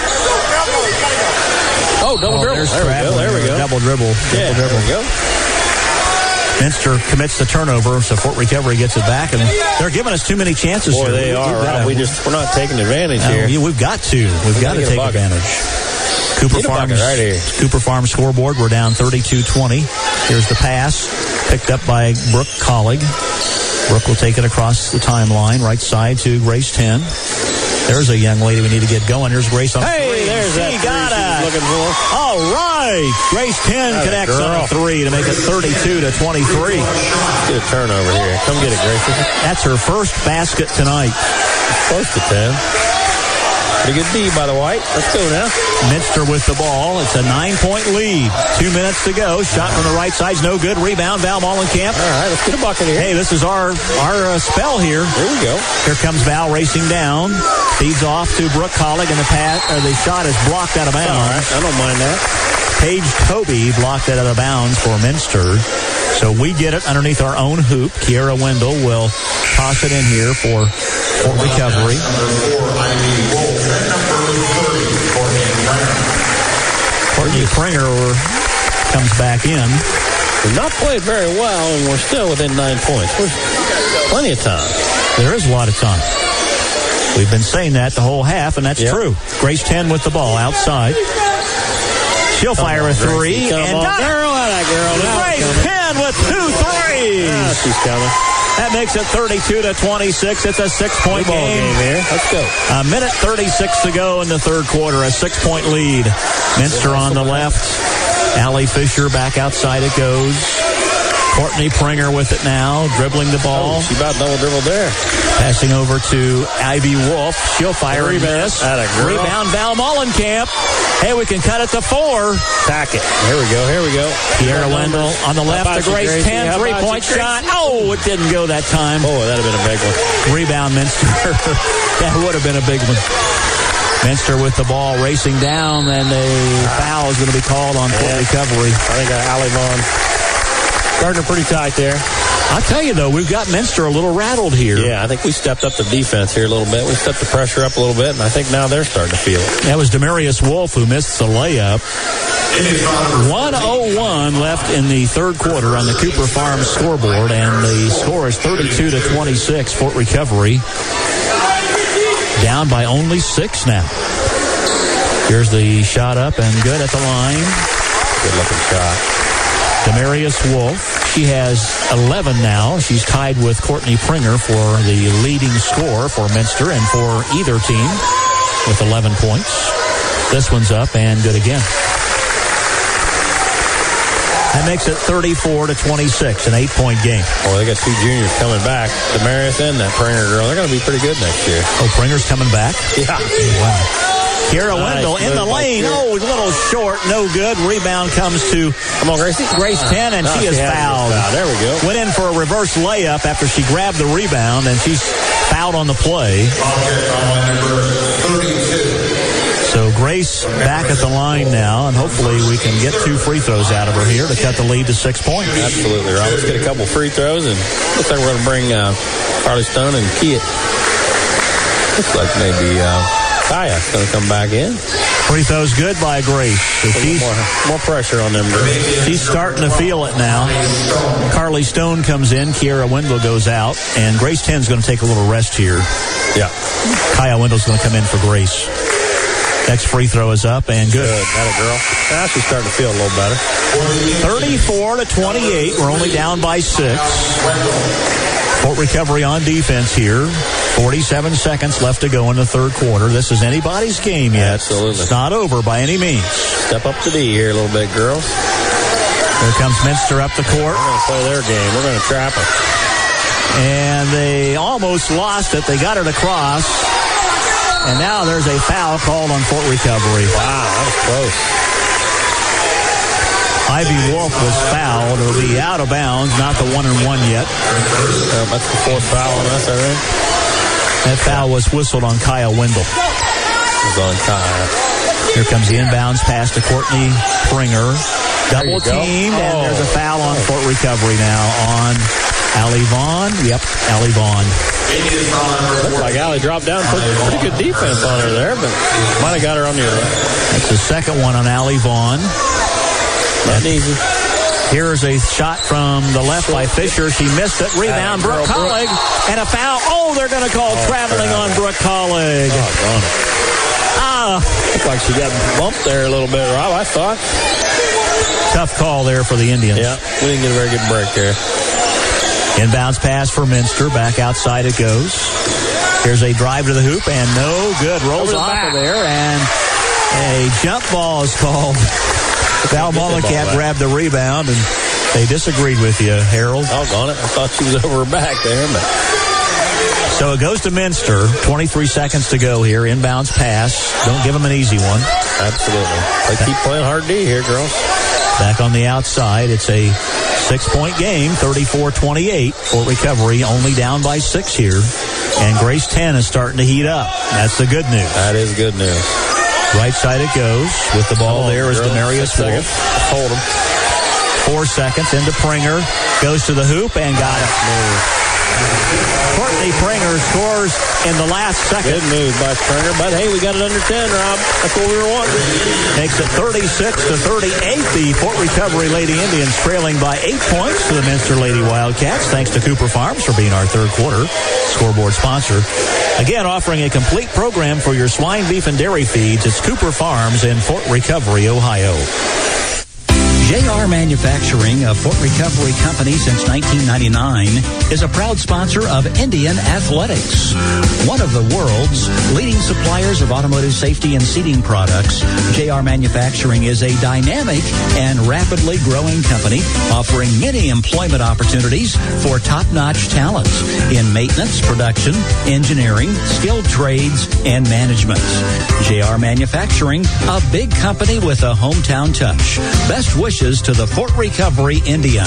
Oh, double dribble. There we go. Double dribble. There we go. Minster commits the turnover, so Fort Recovery gets it back, and they're giving us too many chances. Boy, they are. Right? We're not taking advantage here. We've got to. We've got to take advantage. Cooper Farms scoreboard. We're down 32-20. Here's the pass picked up by Brooke Collig. Brooke will take it across the timeline, right side to Grace 10. There's a young lady we need to get going. Here's Grace on three. There's that got it. Looking for. All right. Grace 10 connects on a three to make it 32-23. Get a turnover here. Come get it, Grace. That's her first basket tonight. Close to 10. Pretty good D by the White. Let's go now. Minster with the ball. It's a 9-point lead. 2 minutes to go. Shot from the right side's no good. Rebound, Val Mollenkamp. All right, let's get a bucket here. Hey, this is our spell here. Here we go. Here comes Val racing down. Feeds off to Brooke Collig, and the shot is blocked out of bounds. All right, I don't mind that. Paige Toby blocked that out of bounds for Minster. So we get it underneath our own hoop. Kiera Wendell will toss it in here for Fort Recovery. Courtney Pringer comes back in. We've not played very well, and we're still within 9 points. There's plenty of time. There is a lot of time. We've been saying that the whole half, and that's true. Grace 10 with the ball outside. She'll fire a three. And Grace 10 with 2 threes. She's coming. That makes it 32-26. It's a 6-point game here. Let's go. A minute 36 to go in the third quarter. A 6-point lead. Minster on the left. Allie Fisher back outside it goes. Courtney Pringer with it now, dribbling the ball. She about double dribbled there. Passing over to Ivy Wolf. She'll fire and miss. Rebound, Val Mollenkamp. Hey, we can cut it to 4. Tack it. Here we go. Kiera Wendell on the left to Grace 10. 3-point shot. Oh, it didn't go that time. Oh, that'd have been a big one. Rebound, Minster. That would have been a big one. Minster with the ball racing down, and a foul is going to be called on Fort Recovery. I think Allie Vaughn starting pretty tight there. I'll tell you, though, we've got Minster a little rattled here. Yeah, I think we stepped up the defense here a little bit. We stepped the pressure up a little bit, and I think now they're starting to feel it. That was Demarius Wolf who missed the layup. 1:01 left in the third quarter on the Cooper Farms scoreboard, and the score is 32-26, Fort Recovery. Down by only 6 now. Here's the shot up and good at the line. Good looking shot. Demarius Wolf. She has 11 now. She's tied with Courtney Pringer for the leading scorer for Minster and for either team with 11 points. This one's up and good again. That makes it 34-26, an 8-point game. Oh, they got two juniors coming back. Demarius and that Pringer girl. They're going to be pretty good next year. Oh, Pringer's coming back? Yeah. Wow. Kiera Wendell in the lane. Oh, a little short. No good. Rebound comes to Grace Penn, and she is fouled. There we go. Went in for a reverse layup after she grabbed the rebound, and she's fouled on the play. So Grace back at the line now, and hopefully we can get 2 free throws out of her here to cut the lead to 6 points. Absolutely, Rob. Let's get a couple free throws, and looks like we're going to bring Carly Stone and Kiet. Looks like maybe Kaya's going to come back in. Free throws good by Grace. So more pressure on them girls. She's starting to feel it now. Carly Stone comes in. Kiera Wendell goes out. And Grace 10's going to take a little rest here. Yeah. Kaya Wendell's going to come in for Grace. Next free throw is up and good. That a girl. Now she's starting to feel a little better. 34-28. We're only down by 6. Fort Recovery on defense here. 47 seconds left to go in the third quarter. This is anybody's game yet. Absolutely. It's not over by any means. Step up to D here a little bit, girls. Here comes Minster up the court. We're going to play their game. We're going to trap them. And they almost lost it. They got it across. And now there's a foul called on Fort Recovery. Wow, that was close. Ivy Wolf was fouled. It'll be out of bounds, not the 1-and-1 yet. That's the 4th foul on us, I think. That foul was whistled on Kaya Wendell. It was on Kaya. Here comes the inbounds pass to Courtney Pringer. Double teamed, and there's a foul on Fort Recovery now on Allie Vaughn. Yep, Allie Vaughn. Looks like Allie dropped down. Pretty good defense on her there, but might have got her on the other. That's the second one on Allie Vaughn. Not easy. Here's a shot from the left by Fisher. She missed it. Rebound, Brooke Collig. And a foul. Oh, they're going to call traveling on Brooke Collig. Looks like she got bumped there a little bit, Rob, I thought. Tough call there for the Indians. Yeah, we didn't get a very good break there. Inbounds pass for Minster. Back outside it goes. Here's a drive to the hoop, and no good. Rolls off of there, and a jump ball is called. Val Mollicat grabbed the rebound, and they disagreed with you, Harold. Doggone it. I thought she was over her back there. But... So it goes to Minster. 23 seconds to go here. Inbounds pass. Don't give them an easy one. Absolutely. They keep playing hard D here, girls. Back on the outside. It's a 6-point game, 34-28. Fort Recovery only down by 6 here. And Grace 10 is starting to heat up. That's the good news. That is good news. Right side it goes. With the ball there is Demarius Wolf. Hold him. 4 seconds into Pringer. Goes to the hoop and got it. Courtney Pringer scores in the last second. Good move by Pringer, but hey, we got it under 10, Rob. That's what we were wanting. Makes it 36-38. The Fort Recovery Lady Indians trailing by 8 points to the Minster Lady Wildcats. Thanks to Cooper Farms for being our third quarter scoreboard sponsor. Again, offering a complete program for your swine, beef, and dairy feeds. It's Cooper Farms in Fort Recovery, Ohio. JR Manufacturing, a Fort Recovery company since 1999, is a proud sponsor of Indian Athletics. One of the world's leading suppliers of automotive safety and seating products, JR Manufacturing is a dynamic and rapidly growing company offering many employment opportunities for top-notch talent in maintenance, production, engineering, skilled trades, and management. JR Manufacturing, a big company with a hometown touch. Best wishes to the Fort Recovery Indians.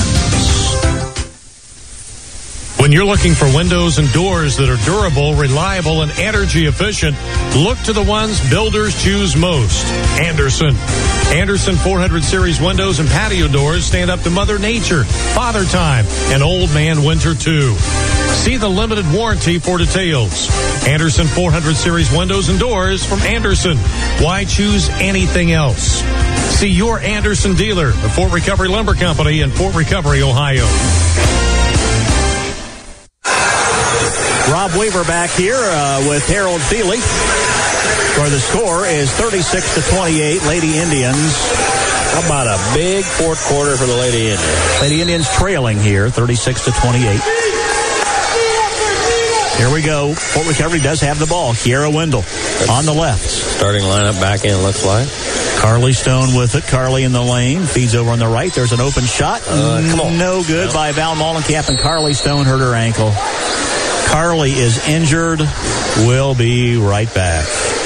When you're looking for windows and doors that are durable, reliable, and energy efficient, look to the ones builders choose most. Andersen 400 Series windows and patio doors stand up to Mother Nature, Father Time, and Old Man Winter 2. See the limited warranty for details. Andersen 400 Series windows and doors from Andersen. Why choose anything else? See your Andersen dealer, the Fort Recovery Lumber Company in Fort Recovery, Ohio. Rob Weaver back here with Harold Feely, where the score is 36-28. Lady Indians. How about a big fourth quarter for the Lady Indians? Lady Indians trailing here, 36-28. Here we go. Fort Recovery does have the ball. Kiera Wendell on the left. Starting lineup back in, looks like. Carly Stone with it. Carly in the lane. Feeds over on the right. There's an open shot. Come on. No good by Val Mollenkamp, and Carly Stone hurt her ankle. Carly is injured. We'll be right back.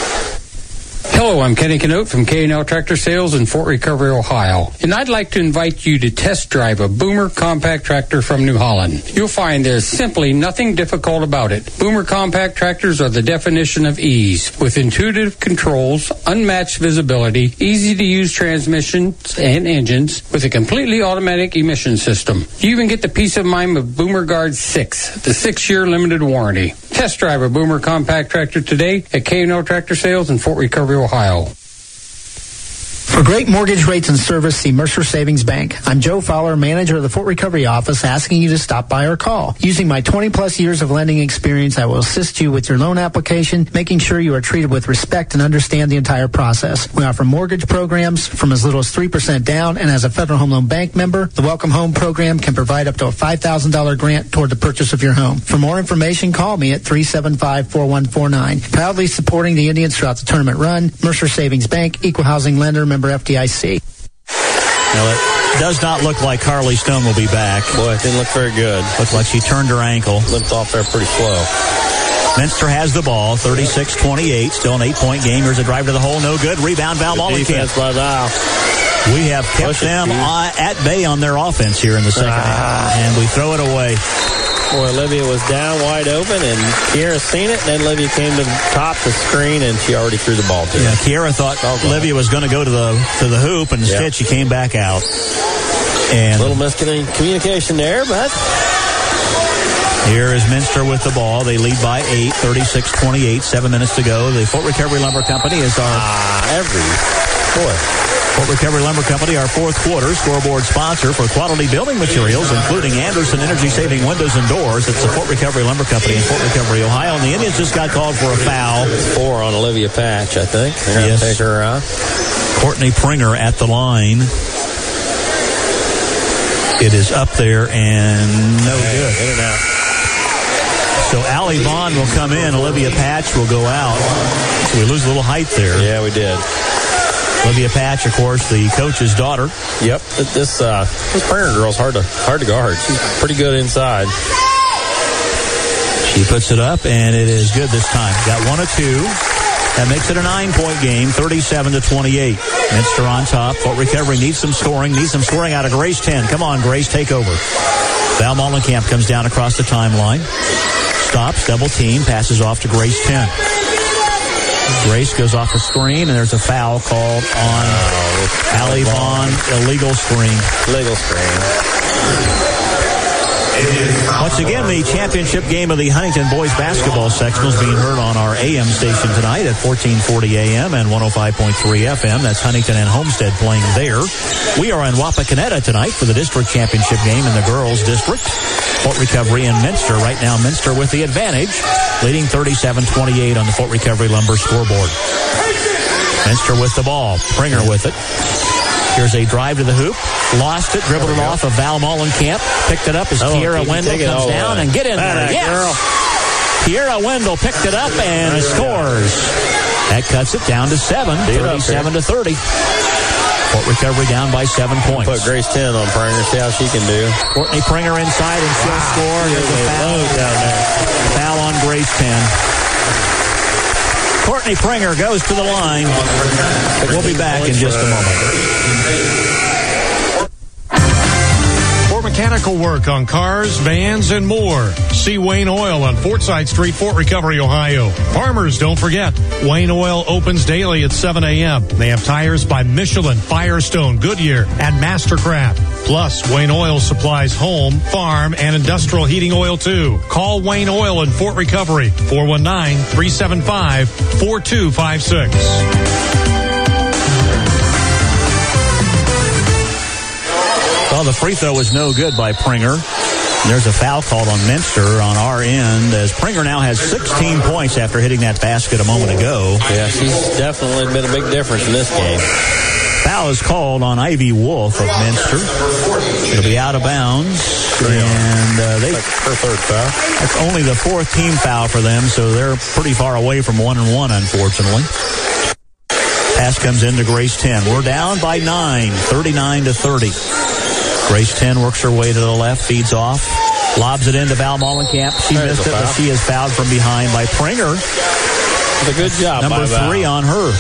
Hello, I'm Kenny Canote from K&L Tractor Sales in Fort Recovery, Ohio. And I'd like to invite you to test drive a Boomer compact tractor from New Holland. You'll find there's simply nothing difficult about it. Boomer compact tractors are the definition of ease, with intuitive controls, unmatched visibility, easy-to-use transmissions and engines, with a completely automatic emission system. You even get the peace of mind of Boomer Guard 6, the 6-year limited warranty. Test drive a Boomer compact tractor today at K&L Tractor Sales in Fort Recovery, Ohio. For great mortgage rates and service, see Mercer Savings Bank. I'm Joe Fowler, manager of the Fort Recovery office, asking you to stop by or call. Using my 20-plus years of lending experience, I will assist you with your loan application, making sure you are treated with respect and understand the entire process. We offer mortgage programs from as little as 3% down, and as a Federal Home Loan Bank member, the Welcome Home program can provide up to a $5,000 grant toward the purchase of your home. For more information, call me at 375-4149. Proudly supporting the Indians throughout the tournament run, Mercer Savings Bank, Equal Housing Lender, member FDIC. Now, it does not look like Carly Stone will be back. Boy, it didn't look very good. Looked like she turned her ankle. Limped off there pretty slow. Minster has the ball, 36-28. Still an 8-point game. Here's a drive to the hole. No good. Rebound, Val Mollenkamp. We have kept them at bay on their offense here in the second half. And we throw it away. Boy, Olivia was down wide open, and Kiera seen it, and then Olivia came to the top the screen, and she already threw the ball to her. Yeah, Kiera thought Olivia was going to go to the hoop, and instead she came back out. And a little miscommunication there, but here is Minster with the ball. They lead by 8, 36-28, 7 minutes to go. The Fort Recovery Lumber Company is our Fort Recovery Lumber Company, our fourth quarter scoreboard sponsor for quality building materials, including Anderson energy-saving windows and doors. It's the Fort Recovery Lumber Company in Fort Recovery, Ohio. And the Indians just got called for a foul. 4 on Olivia Patch, I think. They're going to take her out. Courtney Pringer at the line. It is up there and no good. In and out. So Allie Vaughn will come in. Olivia Patch will go out. So we lose a little height there. Yeah, we did. Olivia Patch, of course, the coach's daughter. Yep. This Pringer girl's hard to guard. She's pretty good inside. She puts it up, and it is good this time. Got 1 of 2. That makes it a 9-point game, 37-28. Minster on top. Fort Recovery needs some scoring out of Grace 10. Come on, Grace, take over. Val Mollenkamp comes down across the timeline. Stops, double team, passes off to Grace 10. Grace goes off the screen, and there's a foul called on Allie Vaughn. Illegal screen. Legal screen. Once again, the championship game of the Huntington boys basketball sectional is being heard on our AM station tonight at 1440 AM and 105.3 FM. That's Huntington and Homestead playing there. We are in Wapakoneta tonight for the district championship game in the girls' district. Fort Recovery and Minster. Right now, Minster with the advantage, leading 37-28 on the Fort Recovery Lumber scoreboard. Minster with the ball. Pringer with it. Here's a drive to the hoop. Lost it, dribbled it off of Val Mollenkamp. Picked it up as Kiera Wendell comes down and get in there. Yes! Girl. Kiera Wendell picked it up and scores. That cuts it down to 7, 37-30. Fort Recovery down by 7 points. Put Grace 10 on Pringer, see how she can do. Courtney Pringer inside and she'll score. There's a foul down there. Foul on Grace 10. Courtney Pringer goes to the line. We'll be back in just a moment. For mechanical work on cars, vans, and more, see Wayne Oil on Fortside Street, Fort Recovery, Ohio. Farmers, don't forget, Wayne Oil opens daily at 7 a.m. They have tires by Michelin, Firestone, Goodyear, and Mastercraft. Plus, Wayne Oil supplies home, farm, and industrial heating oil, too. Call Wayne Oil in Fort Recovery, 419-375-4256. Well, the free throw was no good by Pringer. There's a foul called on Minster on our end as Pringer now has 16 points after hitting that basket a moment ago. Yeah, she's definitely been a big difference in this game. Foul is called on Ivy Wolf of Minster. It'll be out of bounds. And her third foul. That's only the fourth team foul for them, so they're pretty far away from 1-1, unfortunately. Pass comes into Grace 10. We're down by 9, 39-30. Grace 10 works her way to the left, feeds off, lobs it into Val Mollenkamp. She missed it, but she is fouled from behind by Pringer. A good job. Number 3 on her.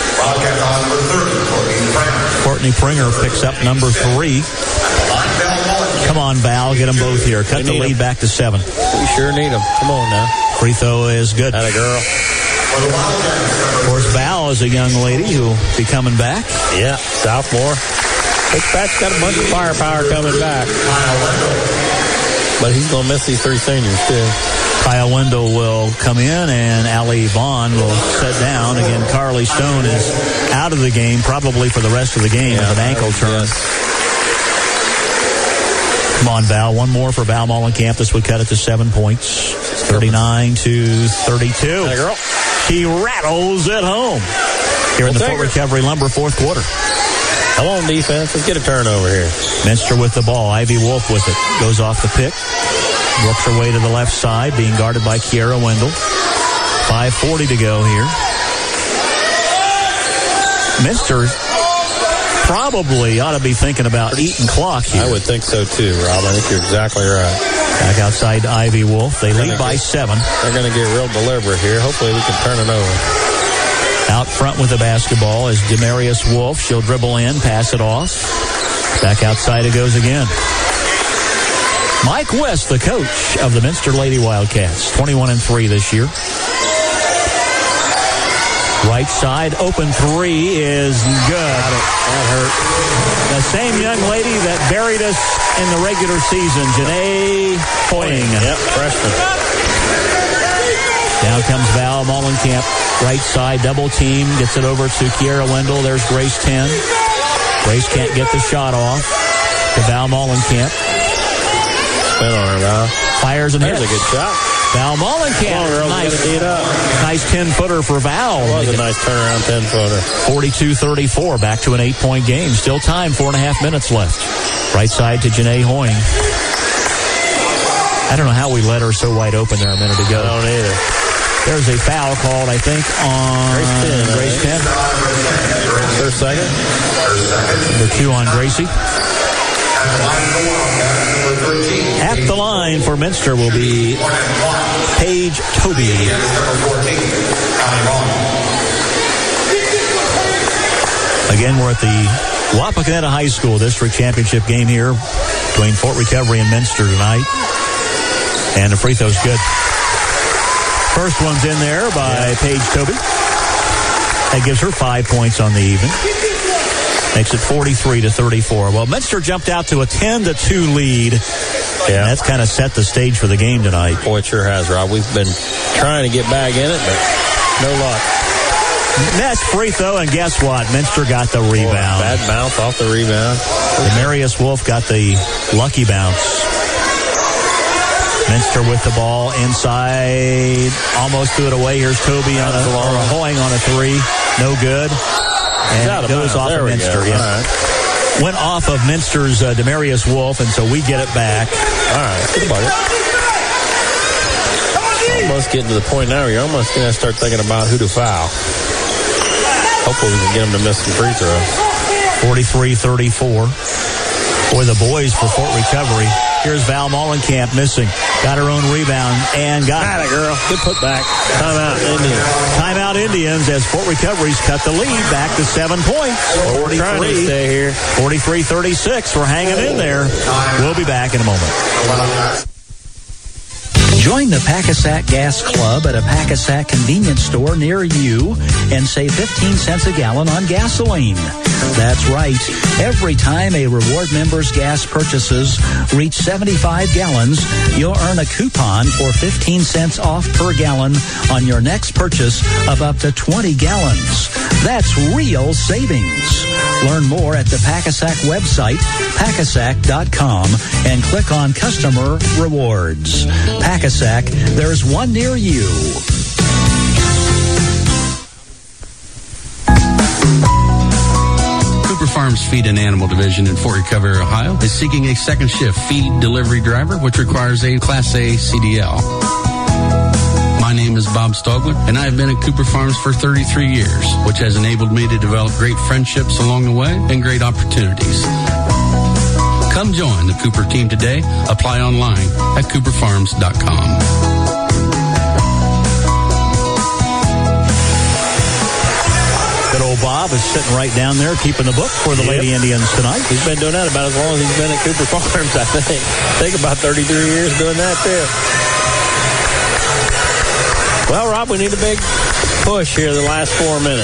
Courtney Pringer picks up number 3. Come on, Val. Get them both here. Cut the lead back to 7. We sure need them. Come on now. Free throw is good. Atta girl. Of course, Val is a young lady who will be coming back. Yeah, sophomore. Coach Pat's got a bunch of firepower coming back. But he's going to miss these 3 seniors, too. Kyle Wendell will come in, and Allie Vaughn will sit down. Again, Carly Stone is out of the game, probably for the rest of the game, with an ankle turn. Yes. Come on, Val. One more for Val Mollenkamp. This would cut it to 7 points. 39-32. Atta girl. She rattles it home here in the Fort Recovery Lumber fourth quarter. Come on, defense. Let's get a turnover here. Minster with the ball. Ivy Wolf with it. Goes off the pick. Works her way to the left side, being guarded by Kiera Wendell. 5:40 to go here. Minster probably ought to be thinking about eating clock here. I would think so too, Rob. I think you're exactly right. Back outside Ivy Wolf. They lead by 7. They're going to get real deliberate here. Hopefully we can turn it over. Out front with the basketball is Demarius Wolf. She'll dribble in, pass it off. Back outside it goes again. Mike West, the coach of the Minster Lady Wildcats, 21-3 this year. Right side, open 3 is good. That hurt. The same young lady that buried us in the regular season, Janae Hoying. Yep, freshman. Down comes Val Mollenkamp. Right side, double team. Gets it over to Kiera Wendell. There's Grace 10. Grace can't get the shot off to Val Mollenkamp. Spin on her, Val. Fires and hits. There's a good shot. Val Mollenkamp. Nice 10-footer for Val. It was a nice turnaround 10-footer. 42-34. Back to an 8-point game. Still time, 4.5 minutes left. Right side to Janae Hoying. I don't know how we let her so wide open there a minute ago. I don't either. There's a foul called, I think, on Grace 10. Her second. Number 2 on Gracie. At the line for Minster will be Paige Toby. Again, we're at the Wapakoneta High School District Championship game here between Fort Recovery and Minster tonight. And the free throw's good. First one's in there by Paige Toby. That gives her 5 points on the evening. Makes it 43-34. Well, Minster jumped out to a 10-2 lead. Yeah, that's kind of set the stage for the game tonight. Boy, it sure has, Rob. We've been trying to get back in it, but no luck. Next free throw, and guess what? Minster got the rebound. Bad bounce off the rebound. Demarius Wolf got the lucky bounce. Minster with the ball inside. Almost threw it away. Here's Toby on Hoying on a 3. No good. And it goes off of Minster. Yeah. Right. Went off of Minster's Demarius Wolf, and so we get it back. All right. Good bucket. Almost getting to the point now where you're almost going to start thinking about who to foul. Hopefully we can get them to miss some free throws. 43-34. For the boys for Fort Recovery. Here's Val Mollenkamp missing. Got her own rebound and got it, girl. Good putback. Timeout Indians. Timeout Indians as Fort Recovery's cut the lead back to 7 points. We're trying to stay here. 43-36. We're hanging in there. We'll be back in a moment. Join the Packasack Gas Club at a Packasack convenience store near you and save 15 cents a gallon on gasoline. That's right. Every time a reward member's gas purchases reach 75 gallons, you'll earn a coupon for 15 cents off per gallon on your next purchase of up to 20 gallons. That's real savings. Learn more at the Packasack website, packasack.com, and click on Customer Rewards. Packasack, there's one near you. Cooper Farms Feed and Animal Division in Fort Recovery, Ohio is seeking a second shift feed delivery driver, which requires a Class A CDL. My name is Bob Stogler, and I have been at Cooper Farms for 33 years, which has enabled me to develop great friendships along the way and great opportunities. Come join the Cooper team today. Apply online at cooperfarms.com. Good old Bob is sitting right down there keeping the book for the Lady Indians tonight. He's been doing that about as long as he's been at Cooper Farms, I think. I think about 33 years doing that, too. Well, Rob, we need a big push here the last 4 minutes.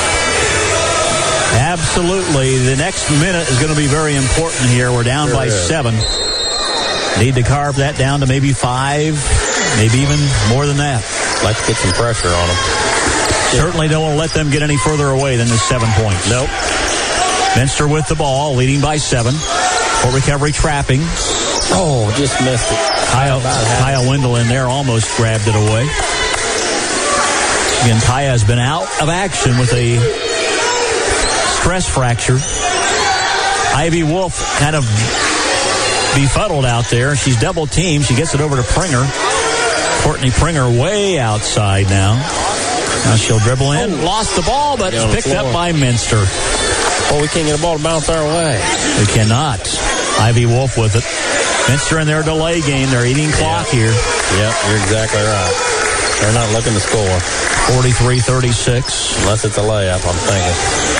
Absolutely. The next minute is going to be very important here. We're down by 7. Need to carve that down to maybe 5, maybe even more than that. Like to get some pressure on them. Certainly don't want to let them get any further away than the 7 points. Nope. Minster with the ball, leading by 7. Fort Recovery trapping. Oh, just missed it. Kyle Wendell in there almost grabbed it away. Again, Kaya has been out of action with a stress fracture. Ivy Wolf kind of befuddled out there. She's double teamed. She gets it over to Pringer. Courtney Pringer way outside now. Now she'll dribble in. Lost the ball, but it's picked up by Minster. Oh, we can't get a ball to bounce our way. We cannot. Ivy Wolf with it. Minster in their delay game. They're eating clock here. Yep, you're exactly right. They're not looking to score. 43-36. Unless it's a layup, I'm thinking.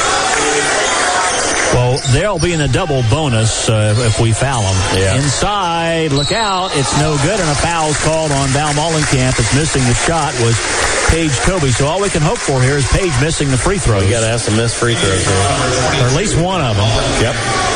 Well, they'll be in a double bonus if we foul them. Yeah. Inside, look out. It's no good, and a foul's called on Val Mollenkamp. It's missing the shot was Paige Toby. So all we can hope for here is Paige missing the free throws. We got to have some missed free throws here. Or at least one of them. Yep.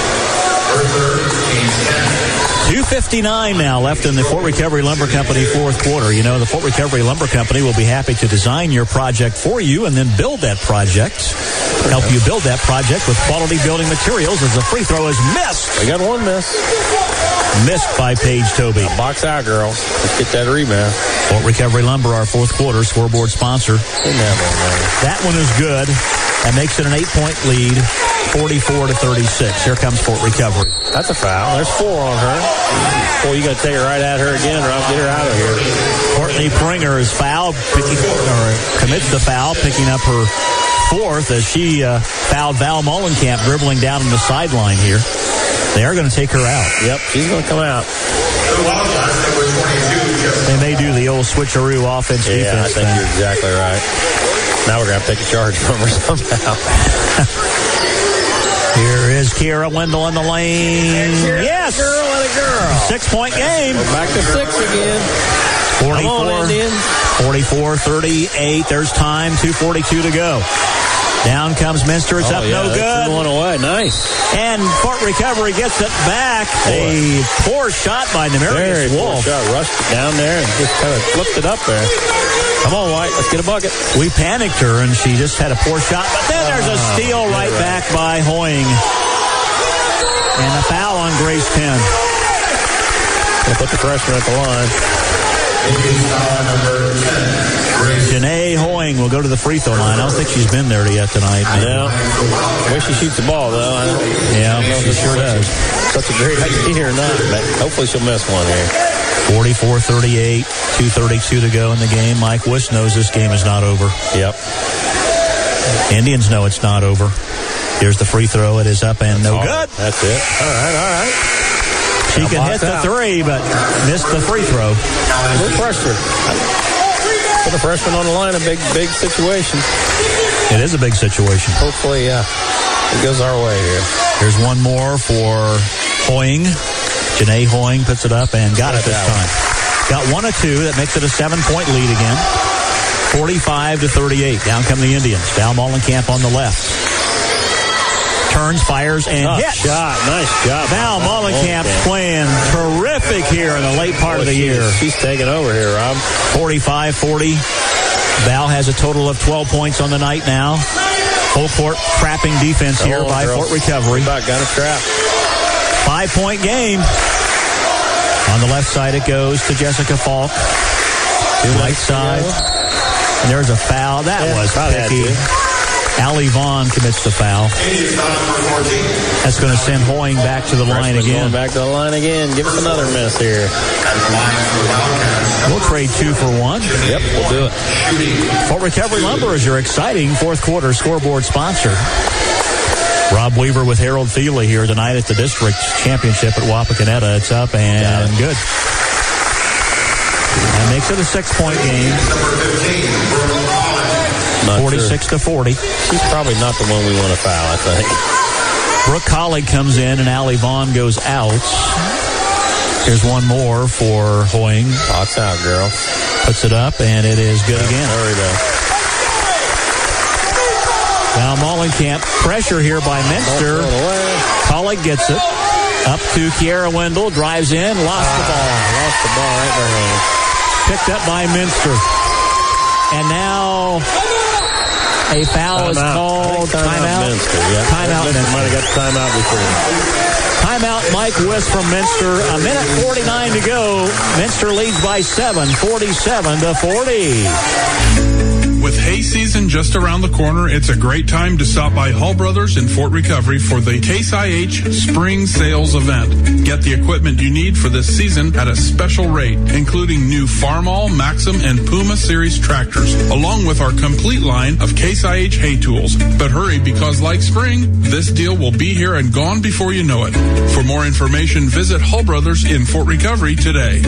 2:59 now left in the Fort Recovery Lumber Company fourth quarter. You know, the Fort Recovery Lumber Company will be happy to design your project for you and then build that project. Help you build that project with quality building materials as the free throw is missed. We got one miss. Missed by Paige Toby. Box out, girls. Let's get that rebound. Fort Recovery Lumber, our fourth quarter scoreboard sponsor. That one is good. That makes it an 8-point lead, 44-36. Here comes Fort Recovery. That's a foul. There's 4 on her. Boy, you got to take it right at her again, Rob. Get her out of here. Courtney Pringer is fouled, commits the foul, picking up her 4th as she fouled Val Mollenkamp dribbling down on the sideline here. They are going to take her out. Yep, she's going to come out. They may do the old switcheroo offense defense. Yeah, I think you're exactly right. Now we're going to have to take a charge from her somehow. Here is Kiera Wendell in the lane. Yes! Girl and a girl. 6-point game. We're back to 6 again. 44-38. There's time. 2:42 to go. Down comes Minster. It's up, no good. One away. Nice. And Fort Recovery gets it back. A poor shot by Nemarius Wolf. Shot. Rushed it down there and just kind of flipped it up there. Come on, White. Let's get a bucket. We panicked her, and she just had a poor shot. But then there's a steal right back by Hoying. And a foul on Grace Penn. We'll put the freshman at the line. Janae Hoying will go to the free throw line. I don't think she's been there yet tonight. No. Wish she shoots the ball, though. Yeah, she sure does. Such a great idea or not, but hopefully she'll miss one here. 44-38, 2:32 to go in the game. Mike Wiss knows this game is not over. Yep. Indians know it's not over. Here's the free throw. It is up and no good. That's it. All right. She can hit the 3, but missed the free throw. A little pressure. Put a freshman on the line, a big situation. It is a big situation. Hopefully, it goes our way here. Here's one more for Hoying. Janae Hoying puts it up and got it this time. Got 1 of 2. That makes it a 7-point lead again. 45-38. Down come the Indians. Val Mollenkamp on the left. Turns, fires, and hits. Shot. Nice job. Val Mollenkamp playing terrific here in the late part of the year. She's taking over here, Rob. 45-40. Val has a total of 12 points on the night now. Full court trapping defense here by Fort Recovery. About got a trap. 5-point game. On the left side it goes to Jessica Falk. Right side. And there's a foul. That was picky. Allie Vaughn commits the foul. That's going to send Hoying back to the line again. Back to the line again. Give us another miss here. We'll trade 2 for 1. Yep, we'll do it. Fort Recovery Lumber is your exciting fourth quarter scoreboard sponsor. Rob Weaver with Harold Thiele here tonight at the district championship at Wapakoneta. It's up and good. That makes it a 6-point game. 46-40. She's probably not the one we want to foul, I think. Brooke Collig comes in and Allie Vaughn goes out. Here's one more for Hoying. Thoughts out, girl. Puts it up and it is good again. Hurry though. Now Mollenkamp, pressure here by Minster. Collig gets it. Up to Kiara Wendell, drives in, lost the ball. Lost the ball right there. Picked up by Minster. And now a foul is called. Timeout. Timeout. Might have got the timeout before. Timeout, Mike Wiss from Minster. A minute 49 to go. Minster leads by 7, 47-40. With hay season just around the corner, it's a great time to stop by Hull Brothers in Fort Recovery for the Case IH Spring Sales Event. Get the equipment you need for this season at a special rate, including new Farmall, Maxim, and Puma Series tractors, along with our complete line of Case IH hay tools. But hurry, because like spring, this deal will be here and gone before you know it. For more information, visit Hull Brothers in Fort Recovery today.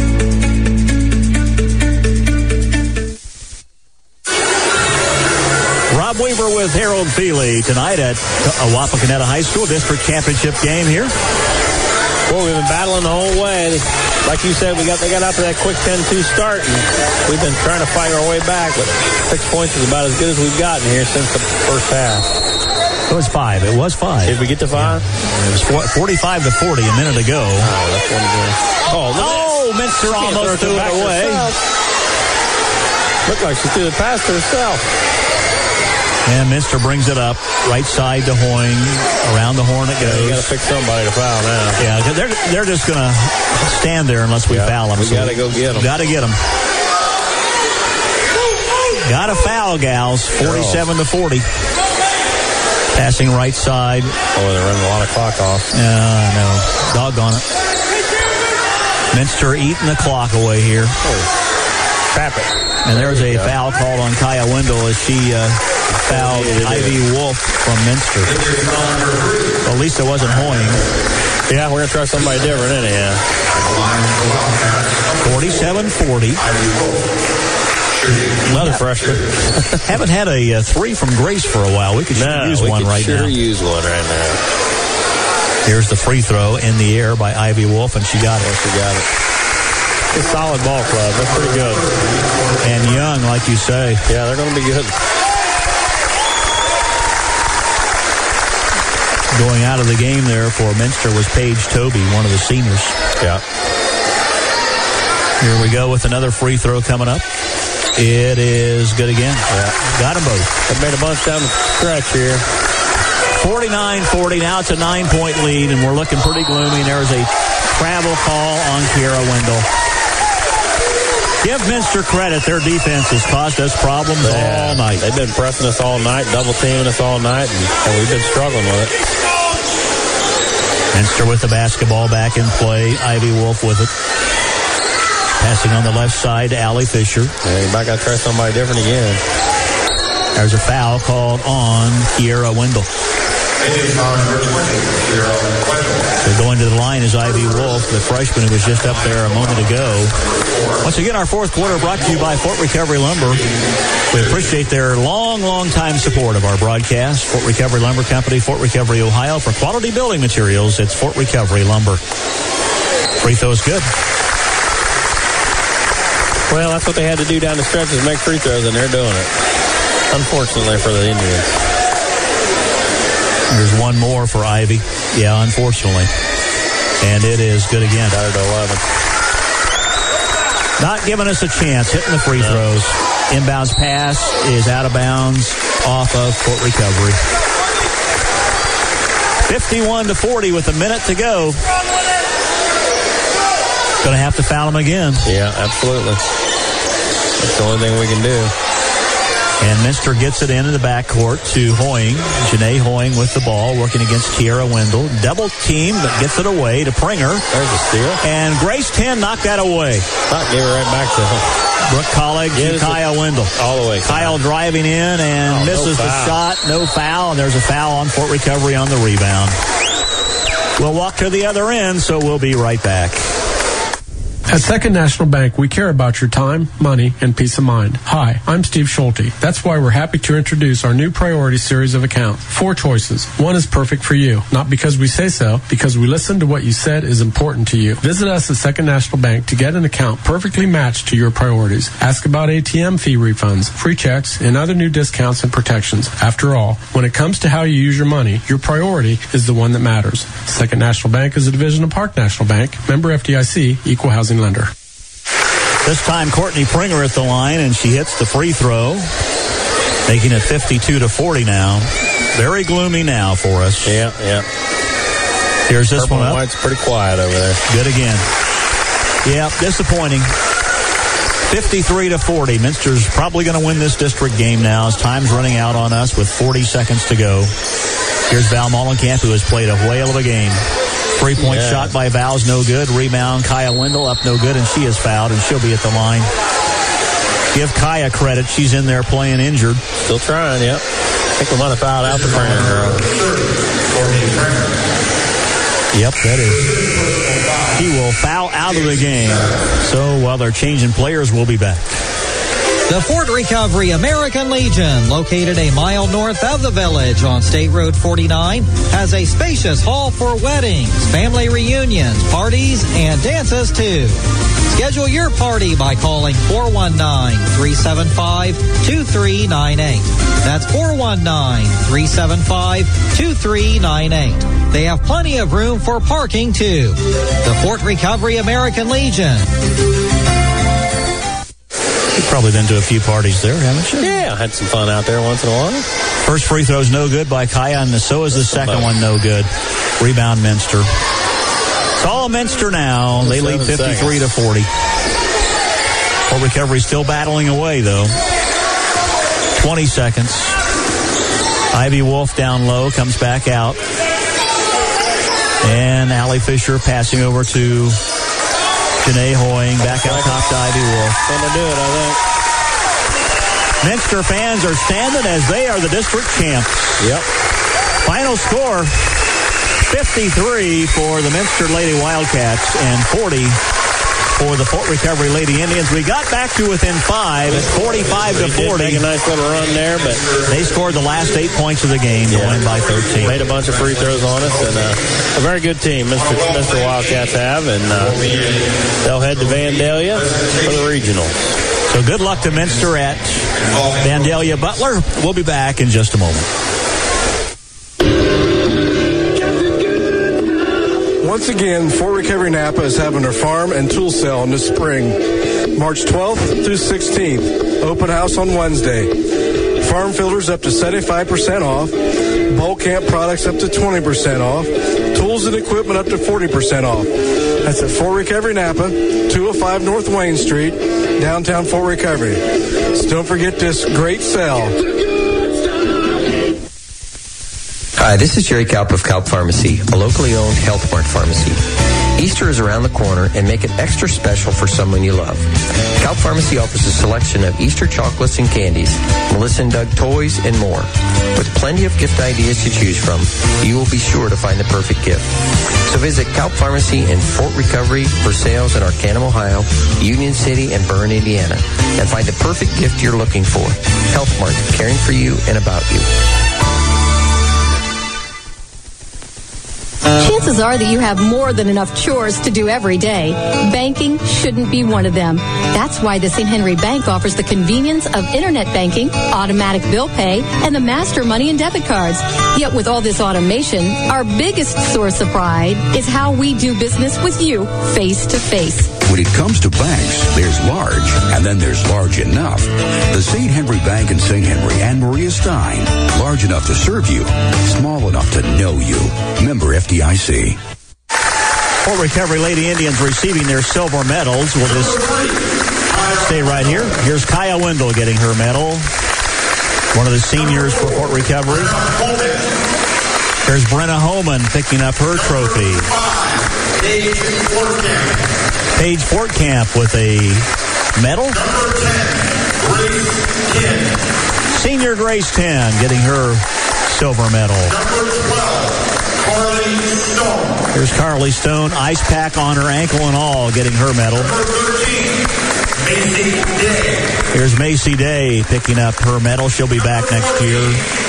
Rob Weaver with Harold Thiele tonight at Wapakoneta High School District Championship game here. Well, we've been battling the whole way. Like you said, they got out to that quick 10-2 start, and we've been trying to fight our way back, but 6 points is about as good as we've gotten here since the first half. It was 5. It was 5. Did we get to 5? Yeah. It was 45-40 a minute ago. That's one good. Oh, Minster almost threw it away. Looked like she threw it past herself. And Minster brings it up, right side to Hoying. Around the horn it goes. You got to pick somebody to foul now. Yeah, they're just going to stand there unless we foul them. We got to go get them. Got to get them. Got to foul, gals. 47-40. Passing right side. Oh, they're running a lot of clock off. No. Doggone it. Minster eating the clock away here. Trap it. And there's a foul called on Kaya Wendell as she fouled Ivy Wolf from Minster. Well, at least it wasn't Hoying. Yeah, we're going to try somebody different anyhow. 47-40. Another freshman. Haven't had a 3 from Grace for a while. We could use one right now. Use one right now. Here's the free throw in the air by Ivy Wolf, and she got it. She got it. It's a solid ball club. That's pretty good. And young, like you say. Yeah, they're going to be good. Going out of the game there for Minster was Paige Toby, one of the seniors. Yeah. Here we go with another free throw coming up. It is good again. Yeah. Got them both. They've made a bunch down the stretch here. 49-40. Now it's a 9-point lead, and we're looking pretty gloomy. There's a travel call on Kiara Wendell. Give Minster credit. Their defense has caused us problems all night. They've been pressing us all night, double teaming us all night, and we've been struggling with it. Minster with the basketball back in play. Ivy Wolf with it. Passing on the left side to Allie Fisher. Yeah, you might got to try somebody different again. There's a foul called on Kiara Wendell. So going to the line is Ivy Wolf, the freshman who was just up there a moment ago. Once again, our fourth quarter brought to you by Fort Recovery Lumber. We appreciate their long time support of our broadcast. Fort Recovery Lumber Company, Fort Recovery, Ohio. For quality building materials, it's Fort Recovery Lumber. Free throw is good. Well, that's what they had to do down the stretch is make free throws, and they're doing it. Unfortunately for the Indians. There's one more for Ivy. Yeah, unfortunately. And it is good again. Got it to 11. Not giving us a chance, hitting the free throws. Inbounds pass is out of bounds off of Fort Recovery. 51-40 with a minute to go. Going to have to foul him again. Yeah, absolutely. That's the only thing we can do. And Minster gets it into the backcourt to Hoying. Janae Hoying with the ball, working against Kiera Wendell. Double team, but gets it away to Pringer. There's a steal. And Grace 10 knocked that away. Gave it right back to him. Brooke Collig to Kyle Wendell. All the way. Kyle driving in and misses the shot. No foul. And there's a foul on Fort Recovery on the rebound. We'll walk to the other end, so we'll be right back. At Second National Bank, we care about your time, money, and peace of mind. Hi, I'm Steve Schulte. That's why we're happy to introduce our new priority series of accounts. 4 choices. One is perfect for you. Not because we say so, because we listen to what you said is important to you. Visit us at Second National Bank to get an account perfectly matched to your priorities. Ask about ATM fee refunds, free checks, and other new discounts and protections. After all, when it comes to how you use your money, your priority is the one that matters. Second National Bank is a division of Park National Bank, member FDIC, equal housing lender. This time, Courtney Pringer at the line, and she hits the free throw, making it 52-40 now. Very gloomy now for us. Yeah. Here's this one up. White's pretty quiet over there. Good again. Yeah, disappointing. 53-40. Minster's probably going to win this district game now as time's running out on us with 40 seconds to go. Here's Val Mollenkamp, who has played a whale of a game. 3-point shot by Val's no good. Rebound, Kaya Wendell up no good, and she is fouled, and she'll be at the line. Give Kaya credit. She's in there playing injured. Still trying, yep. I think we might have fouled out the Pringer girl. Yep, that is. He will foul out of the game. So while they're changing players, we'll be back. The Fort Recovery American Legion, located a mile north of the village on State Road 49, has a spacious hall for weddings, family reunions, parties, and dances too. Schedule your party by calling 419-375-2398. That's 419-375-2398. They have plenty of room for parking too. The Fort Recovery American Legion. You've probably been to a few parties there, haven't you? Yeah, I had some fun out there once in a while. First free throw's no good by Kaya, and so is the second one no good. Rebound Minster. It's all Minster now. They lead 53-40. Fort Recovery still battling away, though. 20 seconds. Ivy Wolf down low, comes back out. And Allie Fisher passing over to Janae Hoying, back out top to Ivy Wolf. Gonna do it, I think. Minster fans are standing as they are the district champs. Yep. Final score, 53 for the Minster Lady Wildcats and 40 for the Fort Recovery Lady Indians. We got back to within 5. It's 45-40. Did make a nice little run there, but they scored the last 8 points of the game to win by 13. Made a bunch of free throws on us, and a very good team Mr. Wildcats have, and they'll head to Vandalia for the regional. So good luck to Minster at Vandalia Butler. We'll be back in just a moment. Once again, Fort Recovery Napa is having their farm and tool sale in the spring, March 12th through 16th. Open house on Wednesday. Farm filters up to 75% off. Bulk camp products up to 20% off. Tools and equipment up to 40% off. That's at Fort Recovery Napa, 205 North Wayne Street, downtown Fort Recovery. So don't forget this great sale. Hi, this is Jerry Kalp of Kalp Pharmacy, a locally owned Health Mart pharmacy. Easter is around the corner, and make it extra special for someone you love. Kalp Pharmacy offers a selection of Easter chocolates and candies, Melissa and Doug toys, and more. With plenty of gift ideas to choose from, you will be sure to find the perfect gift. So visit Kalp Pharmacy in Fort Recovery, Versailles in Arcanum, Ohio, Union City, and Bern, Indiana, and find the perfect gift you're looking for. Health Mart, caring for you and about you. Chances are that you have more than enough chores to do every day. Banking shouldn't be one of them. That's why the St. Henry Bank offers the convenience of internet banking, automatic bill pay, and the master money and debit cards. Yet with all this automation, our biggest source of pride is how we do business with you face to face. When it comes to banks, there's large, and then there's large enough. The St. Henry Bank in St. Henry and Maria Stein. Large enough to serve you, small enough to know you. Member FDIC. Fort Recovery Lady Indians receiving their silver medals. We'll just stay right here. Here's Kaya Wendell getting her medal. One of the seniors for Fort Recovery. There's Brenna Holman picking up her trophy. Paige Fortcamp with a medal. Senior Grace 10 getting her silver medal. Here's Carly Stone, ice pack on her ankle and all, getting her medal. Here's Macy Day picking up her medal. She'll be back next year.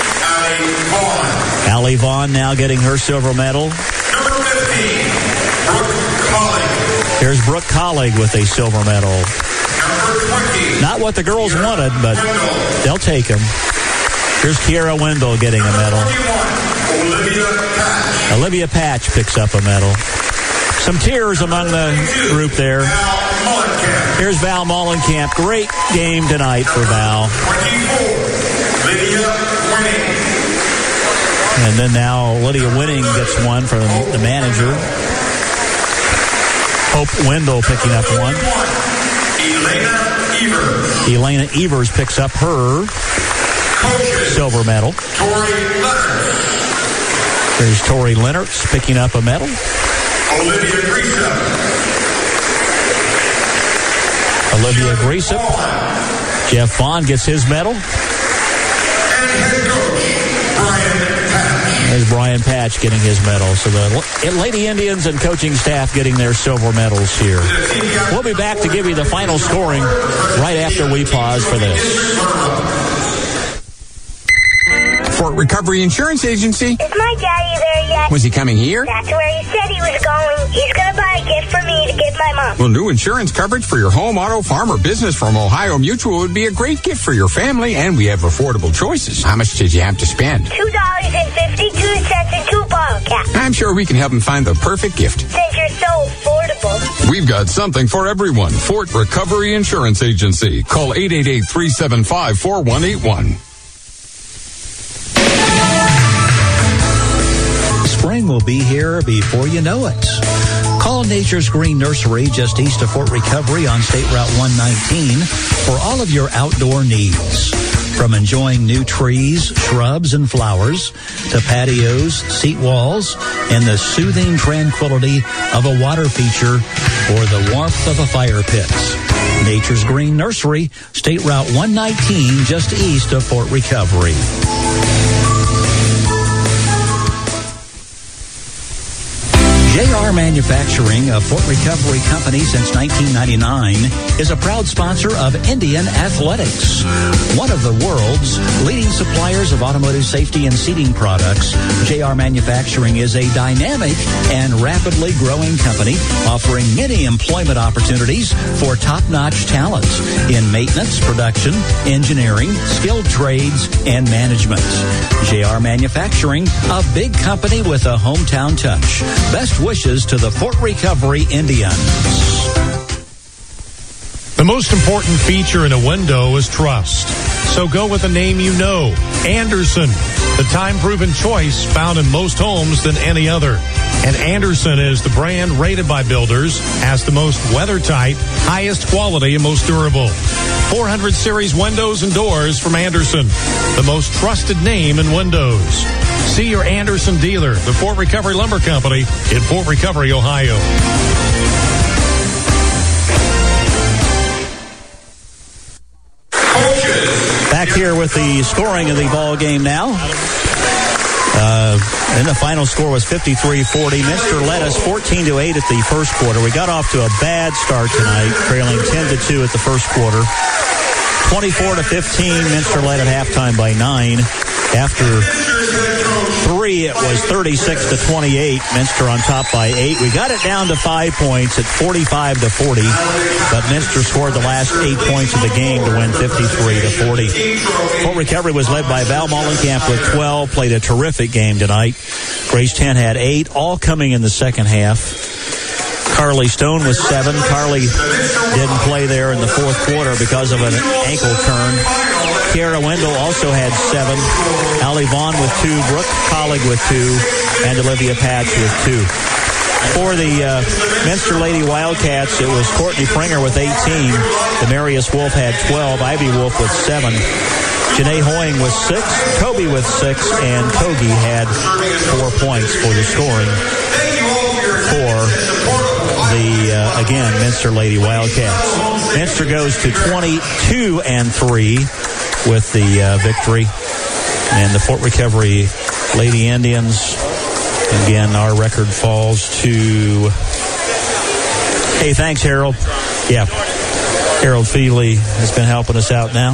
Allie Vaughn now getting her silver medal. Here's Brooke Collig with a silver medal. Not what the girls wanted, but they'll take them. Here's Kiara Wendell getting a medal. Olivia Patch picks up a medal. Some tears among the group there. Here's Val Mollenkamp. Great game tonight for Val. And then now Lydia Winning gets one from the manager. Hope Wendell picking up one. Elena Evers picks up her silver medal. There's Tori Lennertz picking up a medal. Olivia Greasup. Jeff Vaughn gets his medal. There's Brian Patch getting his medal. So the Lady Indians and coaching staff getting their silver medals here. We'll be back to give you the final scoring right after we pause for this. Fort Recovery Insurance Agency. Is my daddy there yet? Was he coming here? That's where he said he was going. He's going to buy a gift for me to give my mom. Well, new insurance coverage for your home, auto, farm, or business from Ohio Mutual would be a great gift for your family, and we have affordable choices. How much did you have to spend? $2.52 and 2 bottle caps. I'm sure we can help him find the perfect gift. Since you're so affordable. We've got something for everyone. Fort Recovery Insurance Agency. Call 888-375-4181. Spring will be here before you know it. Call Nature's Green Nursery just east of Fort Recovery on State Route 119 for all of your outdoor needs. From enjoying new trees, shrubs, and flowers to patios, seat walls, and the soothing tranquility of a water feature or the warmth of a fire pit. Nature's Green Nursery, State Route 119 just east of Fort Recovery. JR Manufacturing, a Fort Recovery company since 1999, is a proud sponsor of Indian Athletics. One of the world's leading suppliers of automotive safety and seating products, JR Manufacturing is a dynamic and rapidly growing company offering many employment opportunities for top-notch talent in maintenance, production, engineering, skilled trades, and management. JR Manufacturing, a big company with a hometown touch. Best wishes to the Fort Recovery Indians. The most important feature in a window is trust. So go with a name you know. Andersen, the time-proven choice found in most homes than any other. And Andersen is the brand rated by builders as the most weather-tight, highest quality, and most durable. 400 series windows and doors from Andersen, the most trusted name in windows. See your Andersen dealer, the Fort Recovery Lumber Company in Fort Recovery, Ohio. Back here with the scoring of the ball game now. And the final score was 53-40. Minster led us 14-8 at the first quarter. We got off to a bad start tonight, trailing 10-2 at the first quarter. 24-15, Minster led at halftime by 9. After 3, it was 36-28. Minster on top by 8. We got it down to 5 points at 45-40, but Minster scored the last 8 points of the game to win 53-40. Fort Recovery was led by Val Mollenkamp with 12, played a terrific game tonight. Grace 10 had 8, all coming in the second half. Carly Stone with 7. Carly didn't play there in the fourth quarter because of an ankle turn. Kiara Wendell also had 7. Allie Vaughn with 2. Brooke Collig with 2. And Olivia Patch with 2. For the Minster Lady Wildcats, it was Courtney Pringer with 18. Demarius Wolf had 12. Ivy Wolf with 7. Janae Hoying with 6. Toby with 6. And Togi had 4 points for the scoring for the, again, Minster Lady Wildcats. Minster goes to 22-3 with the victory. And the Fort Recovery Lady Indians, again, our record falls to... Hey, thanks, Harold. Yeah, Harold Feely has been helping us out now.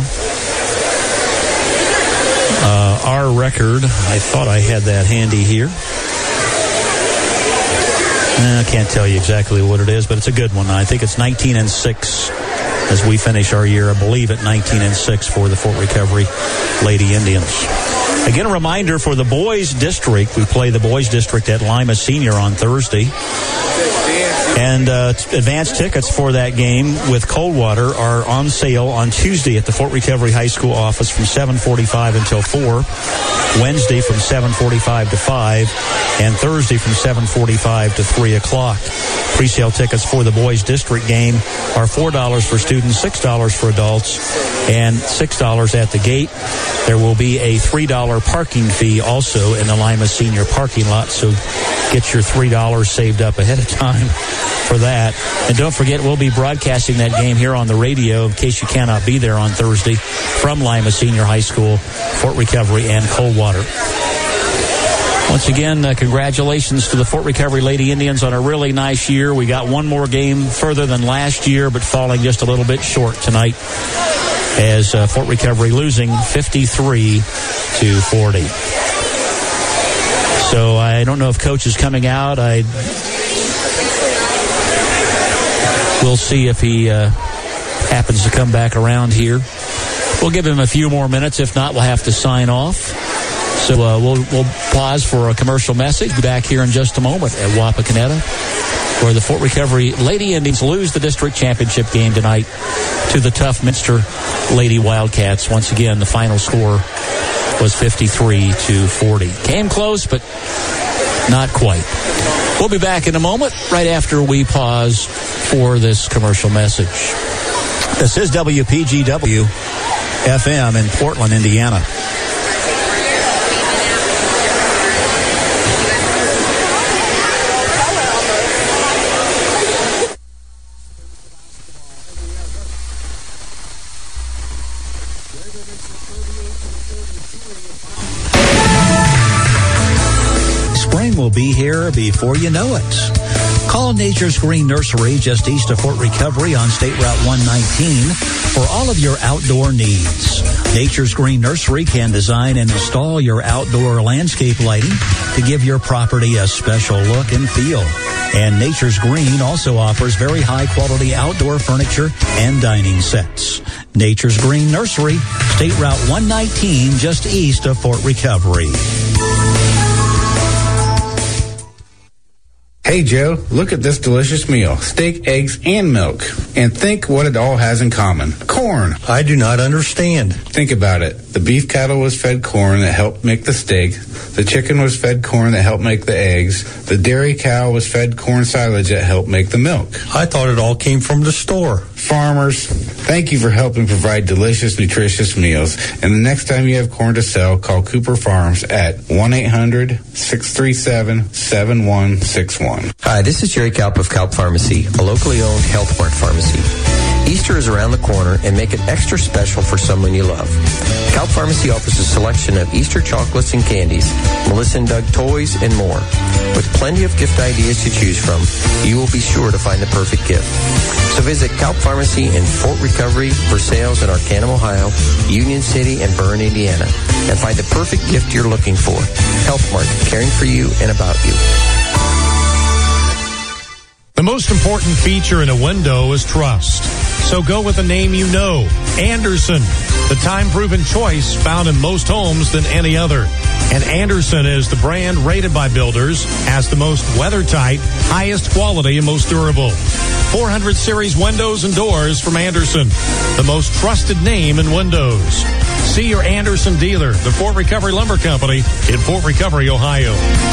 Our record, I thought I had that handy here. I can't tell you exactly what it is, but it's a good one. I think it's 19-6 as we finish our year, I believe, at 19-6 for the Fort Recovery Lady Indians. Again, a reminder for the boys district. We play the boys district at Lima Senior on Thursday. And advance tickets for that game with Coldwater are on sale on Tuesday at the Fort Recovery High School office from 7:45 until 4. Wednesday from 7:45 to 5, and Thursday from 7:45 to 3 o'clock. Presale tickets for the boys district game are $4 for students, $6 for adults, and $6 at the gate. There will be a $3 parking fee also in the Lima Senior parking lot, so get your $3 saved up ahead of time for that. And don't forget, we'll be broadcasting that game here on the radio in case you cannot be there on Thursday from Lima Senior High School, Fort Recovery, and Coldwater. Once again, congratulations to the Fort Recovery Lady Indians on a really nice year. We got one more game further than last year, but falling just a little bit short tonight as Fort Recovery losing 53-40. So I don't know if Coach is coming out. We'll see if he happens to come back around here. We'll give him a few more minutes. If not, we'll have to sign off. So we'll pause for a commercial message. Be back here in just a moment at Wapakoneta, where the Fort Recovery Lady Indians lose the district championship game tonight to the tough Minster Lady Wildcats. Once again, the final score was 53-40. Came close, but not quite. We'll be back in a moment, right after we pause for this commercial message. This is WPGW FM in Portland, Indiana. Will be here before you know it. Call Nature's Green Nursery just east of Fort Recovery on State Route 119 for all of your outdoor needs. Nature's Green Nursery can design and install your outdoor landscape lighting to give your property a special look and feel. And Nature's Green also offers very high-quality outdoor furniture and dining sets. Nature's Green Nursery, State Route 119 just east of Fort Recovery. Hey Joe, look at this delicious meal. Steak, eggs, and milk. And think what it all has in common. Corn. I do not understand. Think about it. The beef cattle was fed corn that helped make the steak. The chicken was fed corn that helped make the eggs. The dairy cow was fed corn silage that helped make the milk. I thought it all came from the store. Farmers, thank you for helping provide delicious, nutritious meals. And the next time you have corn to sell, call Cooper Farms at 1-800-637-7161. Hi, this is Jerry Kalp of Kalp Pharmacy, a locally owned Health Mart pharmacy. Easter is around the corner, and make it extra special for someone you love. Calp Pharmacy offers a selection of Easter chocolates and candies, Melissa and Doug toys, and more. With plenty of gift ideas to choose from, you will be sure to find the perfect gift. So visit Calp Pharmacy in Fort Recovery, Versailles in Arcanum, Ohio, Union City, and Bern, Indiana, and find the perfect gift you're looking for. HealthMart, caring for you and about you. The most important feature in a window is trust. So go with a name you know. Andersen, the time-proven choice found in most homes than any other. And Andersen is the brand rated by builders as the most weather-tight, highest quality, and most durable. 400 series windows and doors from Andersen, the most trusted name in windows. See your Andersen dealer, the Fort Recovery Lumber Company in Fort Recovery, Ohio.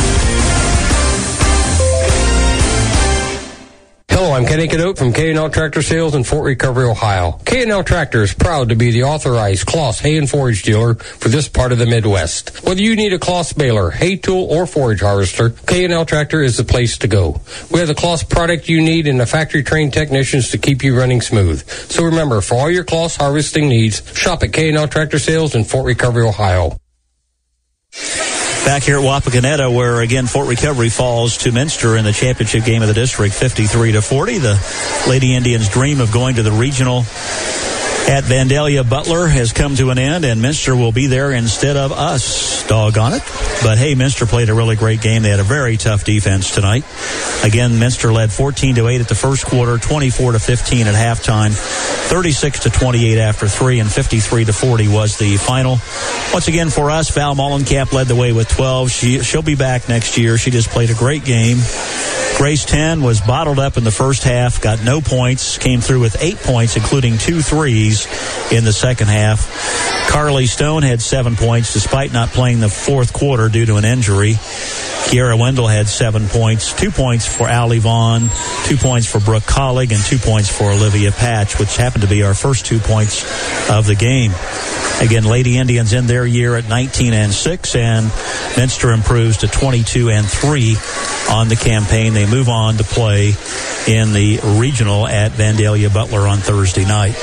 Hello, I'm Kenny Cadote from K&L Tractor Sales in Fort Recovery, Ohio. K&L Tractor is proud to be the authorized Kloss hay and forage dealer for this part of the Midwest. Whether you need a Kloss baler, hay tool, or forage harvester, K&L Tractor is the place to go. We have the Kloss product you need and the factory-trained technicians to keep you running smooth. So remember, for all your Kloss harvesting needs, shop at K&L Tractor Sales in Fort Recovery, Ohio. Back here at Wapakoneta, where again Fort Recovery falls to Minster in the championship game of the district, 53-40. The Lady Indians' dream of going to the regional at Vandalia Butler has come to an end, and Minster will be there instead of us. Doggone it. But hey, Minster played a really great game. They had a very tough defense tonight. Again, Minster led 14-8 at the first quarter, 24-15 at halftime, 36-28 after 3, and 53-40 was the final. Once again for us, Val Mollenkap led the way with 12. She'll be back next year. She just played a great game. Grace 10 was bottled up in the first half, got no points, came through with 8 points, including 2 threes in the second half. Carly Stone had 7 points, despite not playing the fourth quarter due to an injury. Kiara Wendell had 7 points, 2 points for Allie Vaughn, 2 points for Brooke Collig, and 2 points for Olivia Patch, which happened to be our first 2 points of the game. Again, Lady Indians in their year at 19-6, and Minster improves to 22-3 on the campaign. They move on to play in the regional at Vandalia Butler on Thursday night.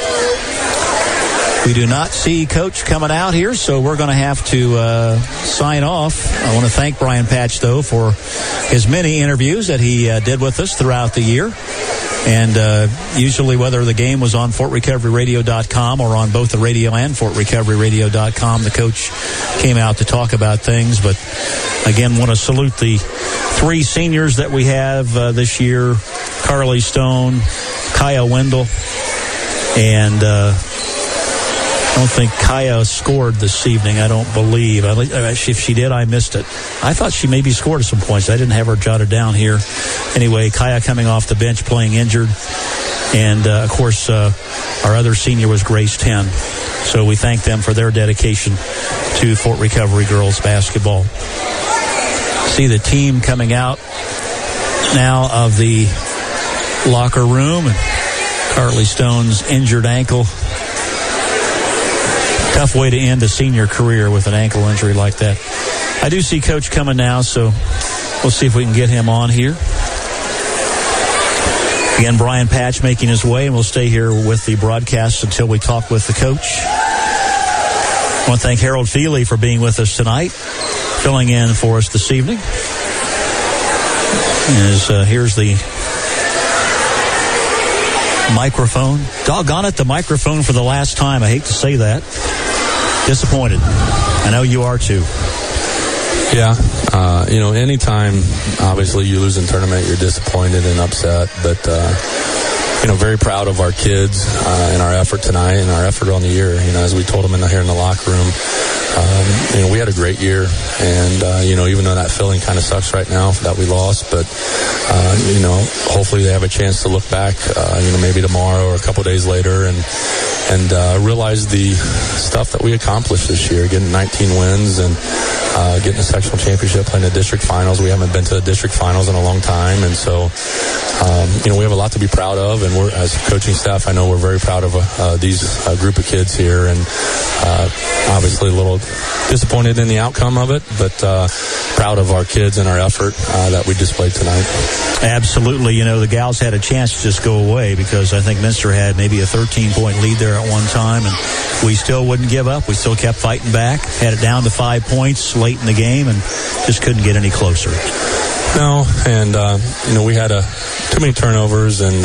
We do not see Coach coming out here, so we're going to have to sign off. I want to thank Brian Patch, though, for his many interviews that he did with us throughout the year. And usually whether the game was on FortRecoveryRadio.com or on both the radio and FortRecoveryRadio.com, the coach came out to talk about things. But again, want to salute the 3 seniors that we have this year: Carly Stone, Kaya Wendell, and I don't think Kaya scored this evening, I don't believe. If she did, I missed it. I thought she maybe scored some points. I didn't have her jotted down here. Anyway, Kaya coming off the bench playing injured. And, of course, our other senior was Grace 10. So we thank them for their dedication to Fort Recovery girls basketball. See the team coming out now of the locker room. And Carly Stone's injured ankle. Tough way to end a senior career with an ankle injury like that. I do see Coach coming now, so we'll see if we can get him on here. Again, Brian Patch making his way, and we'll stay here with the broadcast until we talk with the coach. I want to thank Harold Feely for being with us tonight, filling in for us this evening. Here's the microphone. Doggone it, the microphone for the last time. I hate to say that. Disappointed. I know you are too. Yeah. Anytime, obviously, you lose in tournament, you're disappointed and upset. But, very proud of our kids and our effort tonight and our effort on the year. As we told them here in the locker room, we had a great year. And, even though that feeling kind of sucks right now that we lost, but, hopefully they have a chance to look back, maybe tomorrow or a couple days later and realize the stuff that we accomplished this year, getting 19 wins and getting a sectional championship, playing the district finals. We haven't been to the district finals in a long time. And so, we have a lot to be proud of. And we're, as a coaching staff, I know we're very proud of these group of kids here. And obviously a little disappointed in the outcome of it, but proud of our kids and our effort that we displayed tonight. Absolutely. The Gals had a chance to just go away because I think Minster had maybe a 13-point lead there at one time, and we still wouldn't give up. We still kept fighting back, had it down to 5 points late in the game, and just couldn't get any closer. No, and, we had too many turnovers and,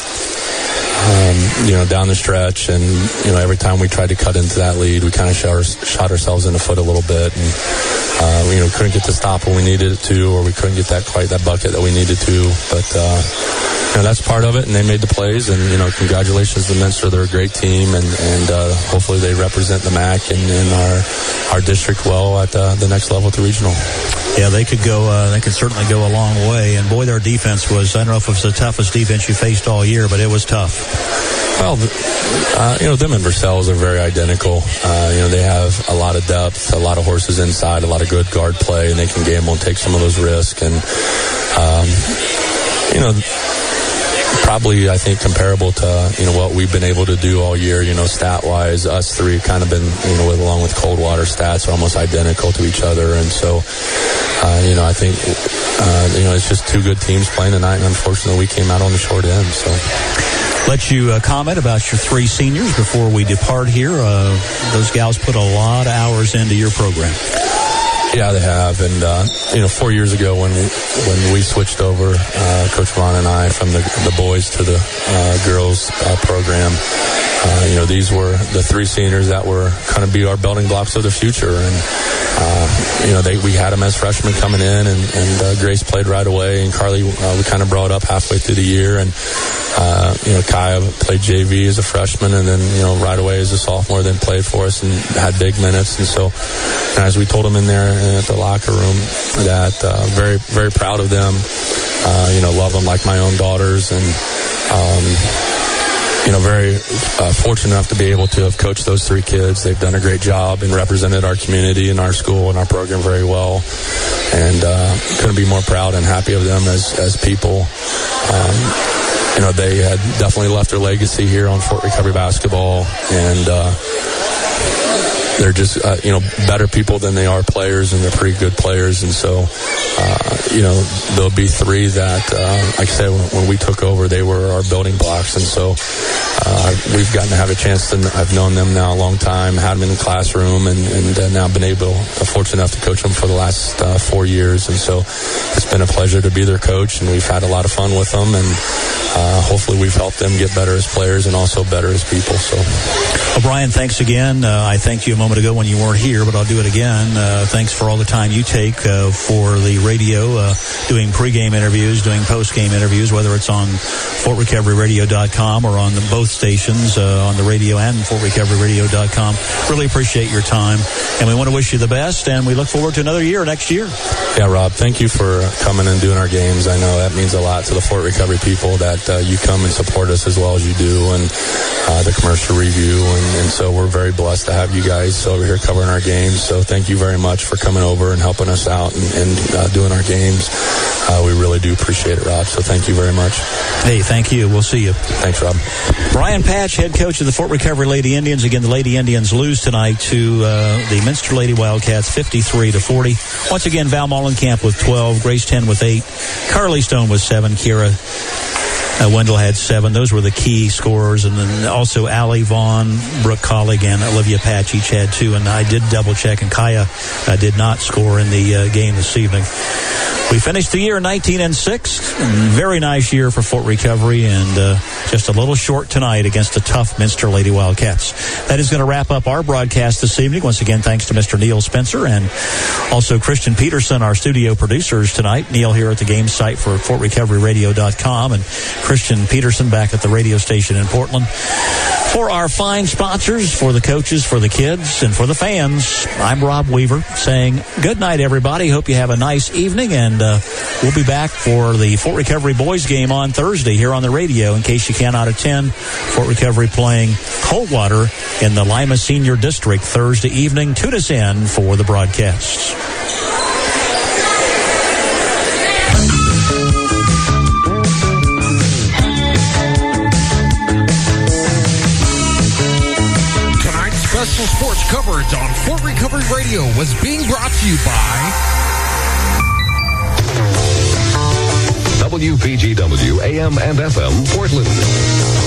down the stretch, and, every time we tried to cut into that lead, we kind of shot ourselves in the foot a little bit, and, couldn't get the stop when we needed it to, or we couldn't get that bucket that we needed to, but, that's part of it, and they made the plays, and, congratulations to Minster. They're a great team, and hopefully they represent the MAC and our district well at the next level at the regional. Yeah, they could go. They could certainly go a long way. And boy, their defense was—I don't know if it was the toughest defense you faced all year, but it was tough. Well, them and Versailles are very identical. They have a lot of depth, a lot of horses inside, a lot of good guard play, and they can gamble and take some of those risks. And probably, I think, comparable to, what we've been able to do all year, stat-wise. Us three kind of been, along with Coldwater, stats almost identical to each other. And so, I think, it's just two good teams playing tonight, and unfortunately we came out on the short end. So, let you comment about your three seniors before we depart here. Those gals put a lot of hours into your program. Yeah, they have, and 4 years ago when we switched over, Coach Ron and I, from the boys to the girls program, these were the three seniors that were kind of be our building blocks of the future, and we had them as freshmen coming in, and Grace played right away, and Carly we kind of brought up halfway through the year, and Kaya played JV as a freshman, and then right away as a sophomore, then played for us and had big minutes, and so as we told them in there at the locker room that very, very proud of them, love them like my own daughters, and very fortunate enough to be able to have coached those three kids. They've done a great job and represented our community and our school and our program very well, and couldn't be more proud and happy of them as people. They had definitely left their legacy here on Fort Recovery basketball, and they're just, better people than they are players, and they're pretty good players. And so, there'll be three that, like I said, when we took over, they were our building blocks. And so, we've gotten to have a chance to, I've known them now a long time, had them in the classroom, and now been fortunate enough to coach them for the last 4 years. And so, it's been a pleasure to be their coach, and we've had a lot of fun with them, and hopefully we've helped them get better as players and also better as people. So, Brian, thanks again. I thanked you a moment ago when you weren't here, but I'll do it again. Thanks for all the time you take for the radio, doing pregame interviews, doing postgame interviews, whether it's on FortRecoveryRadio.com or on both stations, on the radio and FortRecoveryRadio.com. Really appreciate your time, and we want to wish you the best, and we look forward to another year next year. Yeah, Rob, thank you for coming and doing our games. I know that means a lot to the Fort Recovery people that you come and support us as well as you do, and the commercial review, and so we're very blessed to have you guys over here covering our games. So thank you very much for coming over and helping us out and doing our games. We really do appreciate it, Rob. So thank you very much. Hey, thank you. We'll see you. Thanks, Rob. Brian Patch, head coach of the Fort Recovery Lady Indians. Again, the Lady Indians lose tonight to the Minster Lady Wildcats 53-40. Once again, Val Mollenkamp with 12, Grace 10 with 8, Carly Stone with 7, Kira Wendell had 7. Those were the key scorers. And then also Allie Vaughn, Brooke Collig, and Olivia Patch each had 2. And I did double check, and Kaya did not score in the game this evening. We finished the year 19-6. Very nice year for Fort Recovery, and just a little short tonight against the tough Minster Lady Wildcats. That is going to wrap up our broadcast this evening. Once again, thanks to Mr. Neil Spencer and also Christian Peterson, our studio producers tonight. Neil here at the game site for FortRecoveryRadio.com, and Christian Peterson back at the radio station in Portland. For our fine sponsors, for the coaches, for the kids, and for the fans, I'm Rob Weaver saying good night, everybody. Hope you have a nice evening, and we'll be back for the Fort Recovery boys game on Thursday here on the radio. In case you cannot attend, Fort Recovery playing Coldwater in the Lima Senior District Thursday evening. Tune us in for the broadcasts. Special sports coverage on Fort Recovery Country Radio was being brought to you by WPGW AM and FM Portland.